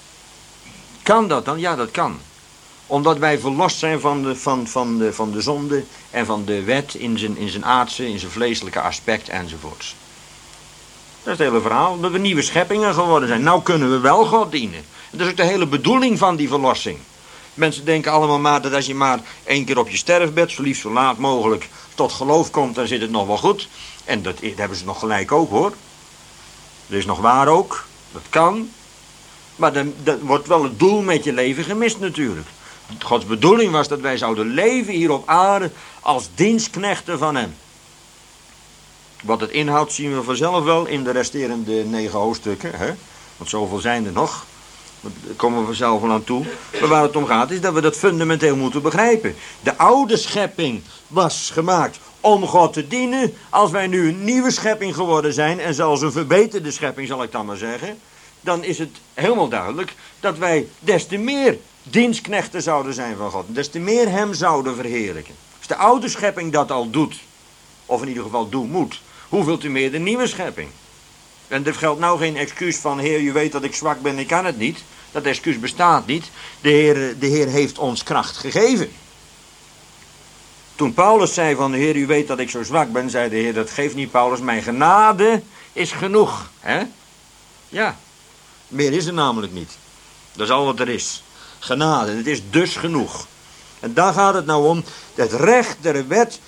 Kan dat dan? Ja, dat kan. Omdat wij verlost zijn van de, van, van de, van de zonde en van de wet in zijn, in zijn aardse, in zijn vleeselijke aspect enzovoorts. Dat is het hele verhaal, dat we nieuwe scheppingen geworden zijn. Nou kunnen we wel God dienen. Dat is ook de hele bedoeling van die verlossing. Mensen denken allemaal maar dat als je maar één keer op je sterfbed, zo liefst zo laat mogelijk, tot geloof komt, dan zit het nog wel goed. En dat, dat hebben ze nog gelijk ook hoor. Dat is nog waar ook, dat kan. Maar dan, dan wordt wel het doel met je leven gemist natuurlijk. Gods bedoeling was dat wij zouden leven hier op aarde als dienstknechten van hem. Wat het inhoudt zien we vanzelf wel in de resterende negen hoofdstukken. Hè? Want zoveel zijn er nog. Daar komen we vanzelf wel aan toe. Maar waar het om gaat is dat we dat fundamenteel moeten begrijpen. De oude schepping was gemaakt om God te dienen. Als wij nu een nieuwe schepping geworden zijn, en zelfs een verbeterde schepping zal ik dan maar zeggen, dan is het helemaal duidelijk dat wij des te meer dienstknechten zouden zijn van God. Des te meer hem zouden verheerlijken. Als de oude schepping dat al doet, of in ieder geval doen moet, hoeveel te meer de nieuwe schepping. En er geldt nou geen excuus van, Heer, u weet dat ik zwak ben, ik kan het niet. Dat excuus bestaat niet. De Heer, de Heer heeft ons kracht gegeven. Toen Paulus zei van, Heer, u weet dat ik zo zwak ben, zei de Heer, dat geeft niet Paulus, mijn genade is genoeg. Hè? Ja, meer is er namelijk niet. Dat is al wat er is. Genade, het is dus genoeg. En daar gaat het nou om. Het recht der wet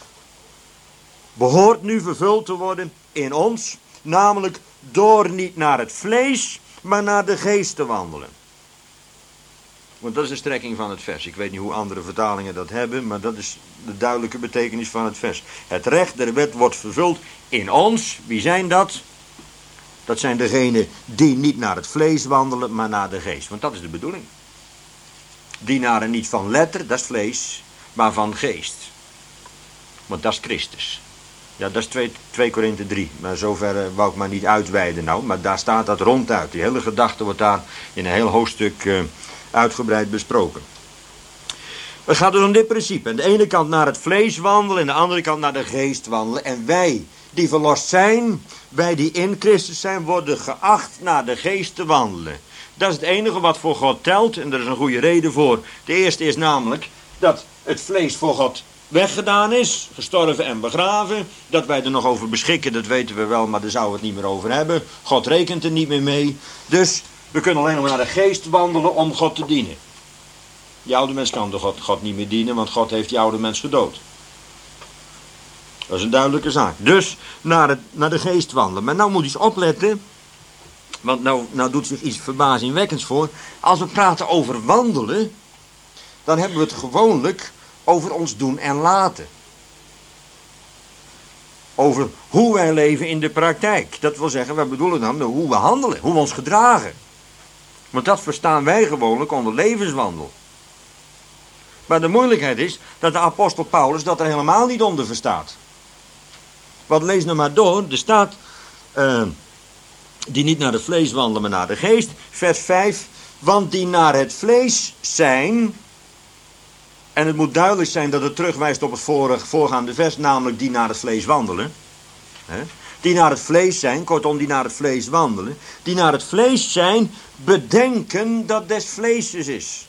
behoort nu vervuld te worden in ons. Namelijk door niet naar het vlees, maar naar de geest te wandelen. Want dat is de strekking van het vers. Ik weet niet hoe andere vertalingen dat hebben, maar dat is de duidelijke betekenis van het vers. Het recht der wet wordt vervuld in ons. Wie zijn dat? Dat zijn degenen die niet naar het vlees wandelen, maar naar de geest. Want dat is de bedoeling. Dienaren niet van letter, dat is vlees, maar van geest. Want dat is Christus. Ja, dat is twee Korinthe drie. Maar zover uh, wou ik maar niet uitweiden nou. Maar daar staat dat ronduit. Die hele gedachte wordt daar in een heel hoofdstuk uh, uitgebreid besproken. Het gaat dus om dit principe. Aan de ene kant naar het vlees wandelen. En aan de andere kant naar de geest wandelen. En wij die verlost zijn, wij die in Christus zijn, worden geacht naar de geest te wandelen. Dat is het enige wat voor God telt. En daar is een goede reden voor. De eerste is namelijk dat het vlees voor God weggedaan is, gestorven en begraven. Dat wij er nog over beschikken, dat weten we wel, maar daar zouden we het niet meer over hebben. God rekent er niet meer mee. Dus we kunnen alleen nog naar de geest wandelen om God te dienen. Die oude mens kan de God, God niet meer dienen, want God heeft die oude mens gedood. Dat is een duidelijke zaak. Dus naar, het, naar de geest wandelen. Maar nou moet je eens opletten, want nou, nou doet zich iets verbazingwekkends voor. Als we praten over wandelen, dan hebben we het gewoonlijk over ons doen en laten. Over hoe wij leven in de praktijk. Dat wil zeggen, we bedoelen dan hoe we handelen, hoe we ons gedragen. Want dat verstaan wij gewoonlijk onder levenswandel. Maar de moeilijkheid is dat de apostel Paulus dat er helemaal niet onder verstaat. Want lees nou maar door, er staat, uh, die niet naar het vlees wandelen, maar naar de geest. Vers vijf, want die naar het vlees zijn. En het moet duidelijk zijn dat het terugwijst op het vorige, voorgaande vers, namelijk die naar het vlees wandelen. He? Die naar het vlees zijn, kortom die naar het vlees wandelen. Die naar het vlees zijn, bedenken dat des vleeses is.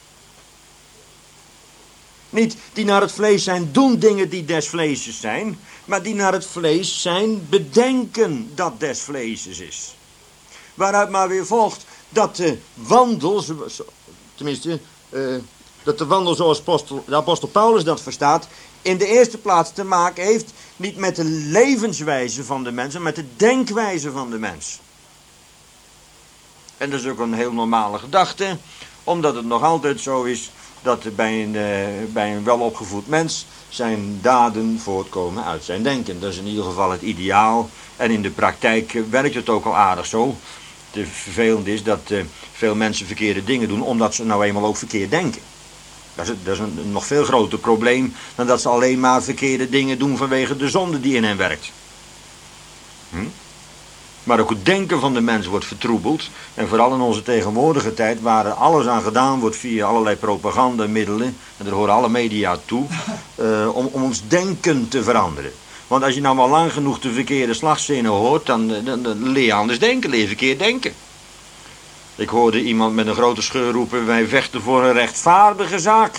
Niet die naar het vlees zijn, doen dingen die des vleeses zijn. Maar die naar het vlees zijn, bedenken dat des vleeses is. Waaruit maar weer volgt dat de wandel, tenminste, uh, dat de wandel zoals apostel, de apostel Paulus dat verstaat, in de eerste plaats te maken heeft niet met de levenswijze van de mens, maar met de denkwijze van de mens. En dat is ook een heel normale gedachte, omdat het nog altijd zo is dat bij een, uh, bij een welopgevoed mens zijn daden voortkomen uit zijn denken. Dat is in ieder geval het ideaal. En in de praktijk uh, werkt het ook al aardig zo. Het vervelende is dat uh, veel mensen verkeerde dingen doen, omdat ze nou eenmaal ook verkeerd denken. Dat is, dat is een, een nog veel groter probleem dan dat ze alleen maar verkeerde dingen doen vanwege de zonde die in hen werkt. Hm? Maar ook het denken van de mens wordt vertroebeld. En vooral in onze tegenwoordige tijd, waar er alles aan gedaan wordt via allerlei propagandamiddelen, en daar horen alle media toe, uh, om, om ons denken te veranderen. Want als je nou al lang genoeg de verkeerde slagzinnen hoort, dan, dan, dan leer je anders denken, leer je verkeerd denken. Ik hoorde iemand met een grote scheur roepen, wij vechten voor een rechtvaardige zaak.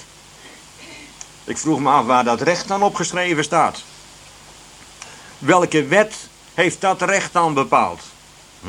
Ik vroeg me af waar dat recht dan opgeschreven staat. Welke wet heeft dat recht dan bepaald? Hm?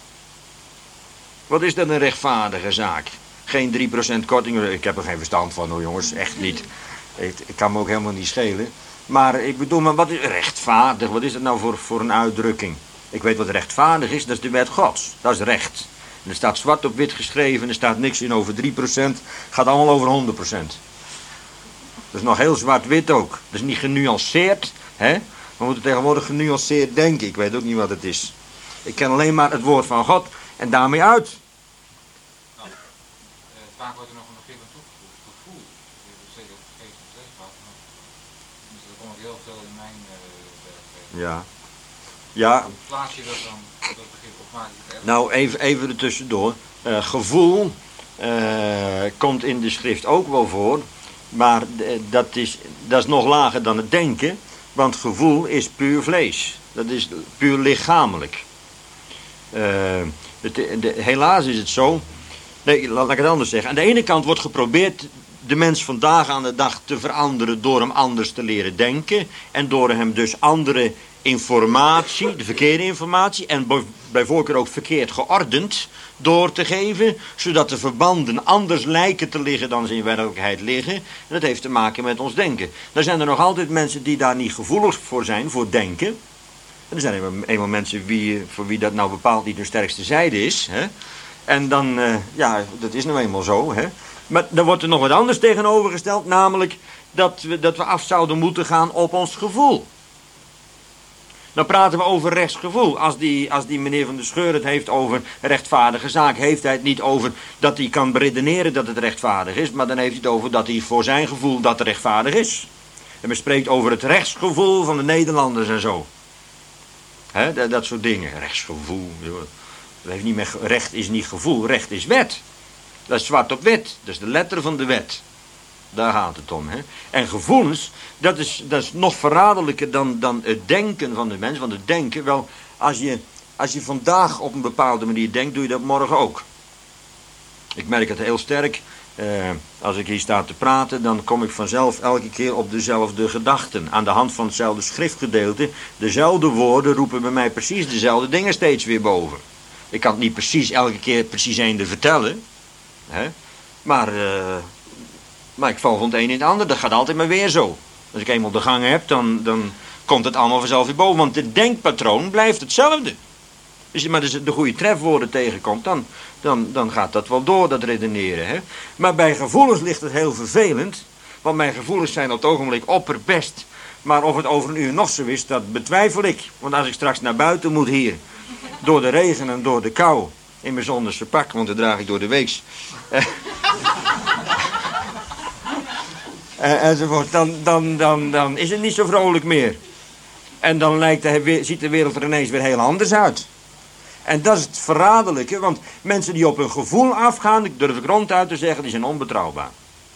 Wat is dat een rechtvaardige zaak? Geen drie procent korting, ik heb er geen verstand van hoor jongens, echt niet. Ik, ik kan me ook helemaal niet schelen. Maar ik bedoel, maar wat is rechtvaardig? Wat is dat nou voor, voor een uitdrukking? Ik weet wat rechtvaardig is, dat is de wet Gods. Dat is recht. En er staat zwart op wit geschreven, er staat niks in over drie procent. Het gaat allemaal over honderd procent. Dat is nog heel zwart-wit ook. Dat is niet genuanceerd. Hè? We moeten tegenwoordig genuanceerd denken. Ik weet ook niet wat het is. Ik ken alleen maar het woord van God en daarmee uit. Nou, eh, vaak wordt er nog een begrip aan toegevoegd. Gevoel. Dus zeker op geest en tegenwoordig. Dus er komt ook heel veel in mijn uh, werk. Ja. Ja. Hoe plaats je dat dan, dat begrip op maak je het? Nou, even, even er tussendoor. Uh, gevoel uh, komt in de schrift ook wel voor. Maar uh, dat, is, dat is nog lager dan het denken. Want gevoel is puur vlees. Dat is puur lichamelijk. Uh, het, de, helaas is het zo. Nee, laat ik het anders zeggen. Aan de ene kant wordt geprobeerd de mens vandaag aan de dag te veranderen door hem anders te leren denken. En door hem dus andere informatie, de verkeerde informatie, en bij voorkeur ook verkeerd geordend door te geven, zodat de verbanden anders lijken te liggen dan ze in werkelijkheid liggen. En dat heeft te maken met ons denken. Dan zijn er nog altijd mensen die daar niet gevoelig voor zijn, voor denken. En er zijn eenmaal, eenmaal mensen wie, voor wie dat nou bepaald niet hun sterkste zijde is. Hè? En dan, uh, ja, dat is nou eenmaal zo. Hè? Maar dan wordt er nog wat anders tegenovergesteld, namelijk dat we, dat we af zouden moeten gaan op ons gevoel. Dan praten we over rechtsgevoel. Als die, als die meneer van der Scheur het heeft over rechtvaardige zaak, heeft hij het niet over dat hij kan beredeneren dat het rechtvaardig is, maar dan heeft hij het over dat hij voor zijn gevoel dat het rechtvaardig is. En men spreekt over het rechtsgevoel van de Nederlanders en zo. He, dat, dat soort dingen. Rechtsgevoel. Dat heeft niet meer, recht is niet gevoel, recht is wet. Dat is zwart op wit. Dat is de letter van de wet. Daar gaat het om. Hè? En gevoelens, dat is, dat is nog verraderlijker dan, dan het denken van de mens. Want het denken, wel, als je, als je vandaag op een bepaalde manier denkt, doe je dat morgen ook. Ik merk het heel sterk. Eh, als ik hier sta te praten, dan kom ik vanzelf elke keer op dezelfde gedachten. Aan de hand van hetzelfde schriftgedeelte. Dezelfde woorden roepen bij mij precies dezelfde dingen steeds weer boven. Ik kan het niet precies elke keer precies eender vertellen. Hè? Maar... Uh, Maar ik val van het een in het ander, dat gaat altijd maar weer zo. Als ik eenmaal de gang heb, dan, dan komt het allemaal vanzelf weer boven. Want het denkpatroon blijft hetzelfde. Als je maar de, de goede trefwoorden tegenkomt, dan, dan, dan gaat dat wel door, dat redeneren. Hè? Maar bij gevoelens ligt het heel vervelend. Want mijn gevoelens zijn op het ogenblik opperbest. Maar of het over een uur nog zo is, dat betwijfel ik. Want als ik straks naar buiten moet hier, door de regen en door de kou, in mijn zonderse pak, want dat draag ik door de weeks... Uh, enzovoort, dan, dan, dan, dan is het niet zo vrolijk meer. En dan lijkt de, ziet de wereld er ineens weer heel anders uit. En dat is het verraderlijke, want mensen die op hun gevoel afgaan, ik durf ik ronduit te zeggen, die zijn onbetrouwbaar.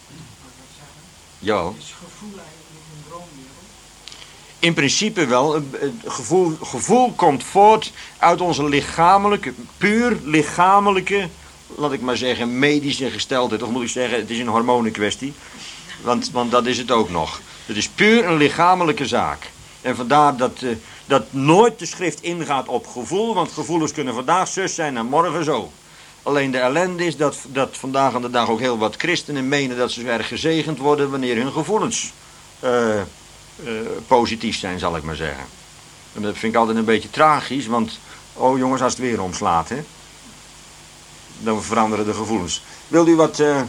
Ja. Is gevoel eigenlijk een droomwereld? In principe wel. Het gevoel, gevoel komt voort uit onze lichamelijke, puur lichamelijke, laat ik maar zeggen, medische gesteldheid. Of moet ik zeggen, het is een hormonenkwestie. Want, want dat is het ook nog. Het is puur een lichamelijke zaak. En vandaar dat, uh, dat nooit de schrift ingaat op gevoel. Want gevoelens kunnen vandaag zus zijn en morgen zo. Alleen de ellende is dat, dat vandaag aan de dag ook heel wat christenen menen dat ze zo erg gezegend worden wanneer hun gevoelens uh, uh, positief zijn, zal ik maar zeggen. En dat vind ik altijd een beetje tragisch. Want, oh jongens, als het weer omslaat, hè, dan veranderen de gevoelens. Wilt u wat... Uh,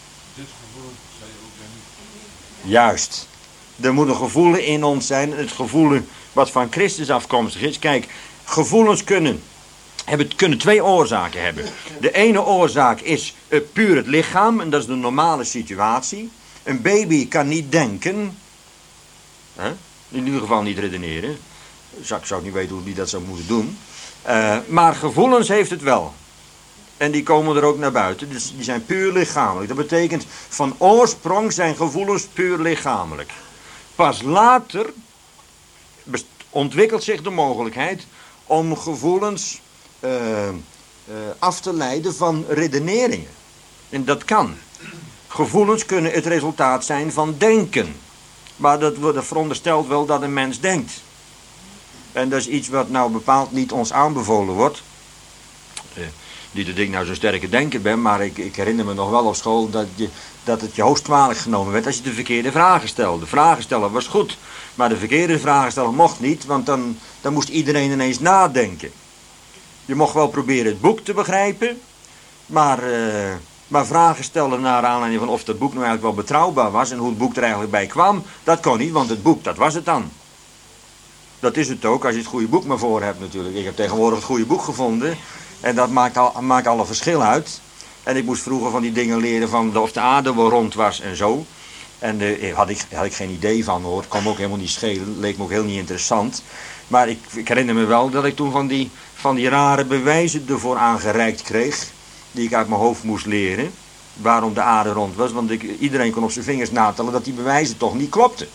Juist. Er moeten gevoelen in ons zijn. Het gevoel wat van Christus afkomstig is. Kijk, gevoelens kunnen, hebben, kunnen twee oorzaken hebben. De ene oorzaak is uh, puur het lichaam. En dat is de normale situatie. Een baby kan niet denken. Hè? In ieder geval niet redeneren. Ik zou, zou niet weten hoe die dat zou moeten doen. Uh, maar gevoelens heeft het wel. En die komen er ook naar buiten. Dus die zijn puur lichamelijk. Dat betekent, van oorsprong zijn gevoelens puur lichamelijk. Pas later ontwikkelt zich de mogelijkheid om gevoelens uh, uh, af te leiden van redeneringen. En dat kan. Gevoelens kunnen het resultaat zijn van denken. Maar dat wordt verondersteld wel dat een mens denkt. En dat is iets wat nou bepaald niet ons aanbevolen wordt. Uh, niet dat ik nou zo'n sterke denker ben, maar ik, ik herinner me nog wel op school dat, je, dat het je hoogst kwalijk genomen werd als je de verkeerde vragen stelde. De vragen stellen was goed, maar de verkeerde vragen stellen mocht niet, want dan, dan moest iedereen ineens nadenken. Je mocht wel proberen het boek te begrijpen, maar, uh, maar vragen stellen naar aanleiding van of dat boek nou eigenlijk wel betrouwbaar was en hoe het boek er eigenlijk bij kwam, dat kon niet, want het boek, dat was het dan. Dat is het ook, als je het goede boek maar voor hebt natuurlijk. Ik heb tegenwoordig het goede boek gevonden en dat maakt, al, maakt alle verschil uit. En ik moest vroeger van die dingen leren van de, of de aarde wel rond was en zo. En daar uh, had, ik, had ik geen idee van hoor, het kon me ook helemaal niet schelen, leek me ook heel niet interessant. Maar ik, ik herinner me wel dat ik toen van die, van die rare bewijzen ervoor aangereikt kreeg, die ik uit mijn hoofd moest leren, waarom de aarde rond was. Want ik, iedereen kon op zijn vingers natellen dat die bewijzen toch niet klopten.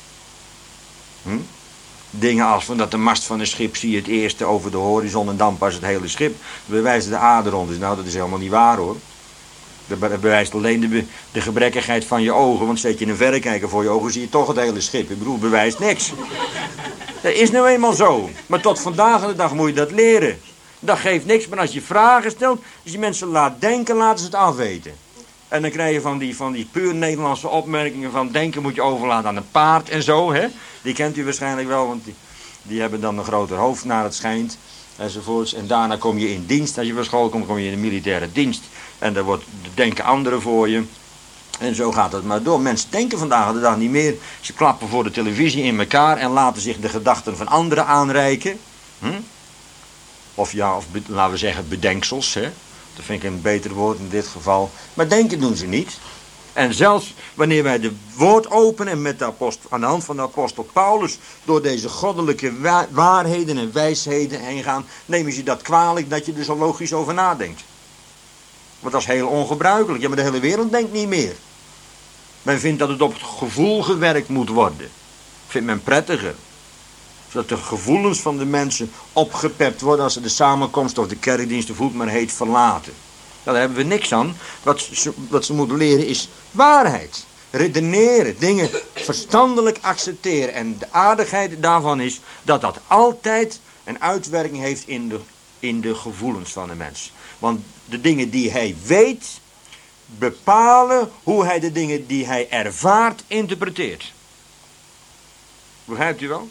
Hm? Dingen als van dat de mast van een schip zie je het eerste over de horizon en dan pas het hele schip. Bewijst de aarde rond is. Nou, dat is helemaal niet waar hoor. Dat bewijst alleen de, de gebrekkigheid van je ogen. Want zet je een verrekijker voor je ogen, zie je toch het hele schip. Ik bedoel, bewijst niks. Dat is nou eenmaal zo. Maar tot vandaag aan de dag moet je dat leren. Dat geeft niks, maar als je vragen stelt, als je mensen laat denken, laten ze het afweten. En dan krijg je van die, van die puur Nederlandse opmerkingen van denken moet je overlaten aan een paard en zo, hè. Die kent u waarschijnlijk wel, want die, die hebben dan een groter hoofd naar het schijnt, enzovoorts. En daarna kom je in dienst, als je van school komt, kom je in de militaire dienst. En dan wordt, denken anderen voor je. En zo gaat het maar door. Mensen denken vandaag de dag niet meer. Ze klappen voor de televisie in elkaar en laten zich de gedachten van anderen aanreiken. Hm? Of ja, of laten we zeggen bedenksels, hè. Dat vind ik een beter woord in dit geval. Maar denken doen ze niet. En zelfs wanneer wij de woord openen met de apostel, aan de hand van de apostel Paulus, door deze goddelijke wa- waarheden en wijsheden heen gaan, nemen ze dat kwalijk dat je er zo logisch over nadenkt. Want dat is heel ongebruikelijk. Ja, maar de hele wereld denkt niet meer. Men vindt dat het op het gevoel gewerkt moet worden. Vindt men prettiger. Zodat de gevoelens van de mensen opgepept worden als ze de samenkomst of de kerkdienst, of hoe het maar heet, verlaten. Daar hebben we niks aan. Wat ze, wat ze moeten leren is waarheid. Redeneren, dingen verstandelijk accepteren. En de aardigheid daarvan is dat dat altijd een uitwerking heeft in de, in de gevoelens van de mens. Want de dingen die hij weet, bepalen hoe hij de dingen die hij ervaart interpreteert. Begrijpt u wel?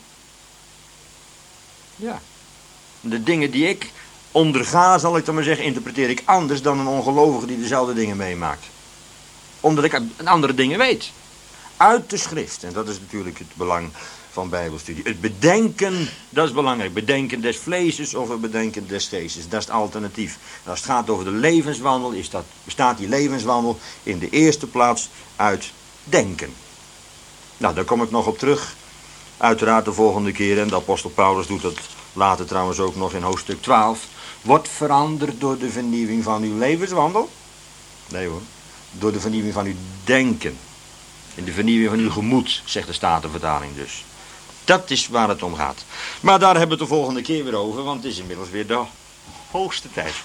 Ja. De dingen die ik onderga, zal ik dan maar zeggen, interpreteer ik anders dan een ongelovige die dezelfde dingen meemaakt. Omdat ik andere dingen weet. Uit de schrift. En dat is natuurlijk het belang van bijbelstudie. Het bedenken, dat is belangrijk. Bedenken des vleeses of het bedenken des geestes. Dat is het alternatief. En als het gaat over de levenswandel, is dat, bestaat die levenswandel in de eerste plaats uit denken. Nou, daar kom ik nog op terug. Uiteraard de volgende keer, en de apostel Paulus doet dat later trouwens ook nog in hoofdstuk twaalf. Wordt veranderd door de vernieuwing van uw levenswandel? Nee hoor. Door de vernieuwing van uw denken. In de vernieuwing van uw gemoed, zegt de Statenvertaling dus. Dat is waar het om gaat. Maar daar hebben we het de volgende keer weer over, want het is inmiddels weer de hoogste tijd.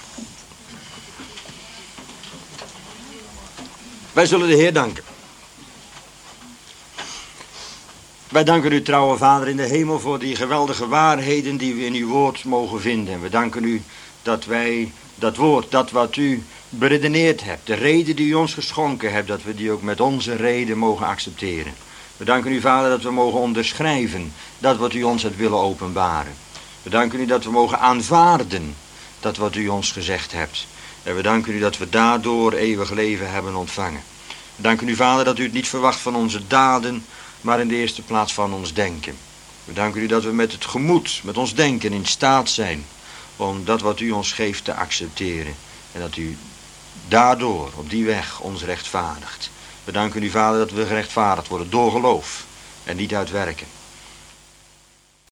Wij zullen de Heer danken. Wij danken u, trouwe Vader in de hemel, voor die geweldige waarheden die we in uw woord mogen vinden. En we danken u dat wij dat woord, dat wat u beredeneerd hebt, de reden die u ons geschonken hebt, dat we die ook met onze reden mogen accepteren. We danken u, Vader, dat we mogen onderschrijven dat wat u ons hebt willen openbaren. We danken u dat we mogen aanvaarden dat wat u ons gezegd hebt. En we danken u dat we daardoor eeuwig leven hebben ontvangen. We danken u, Vader, dat u het niet verwacht van onze daden, maar in de eerste plaats van ons denken. We danken u dat we met het gemoed, met ons denken in staat zijn om dat wat u ons geeft te accepteren. En dat u daardoor op die weg ons rechtvaardigt. We danken u, Vader, dat we gerechtvaardigd worden door geloof en niet uit werken.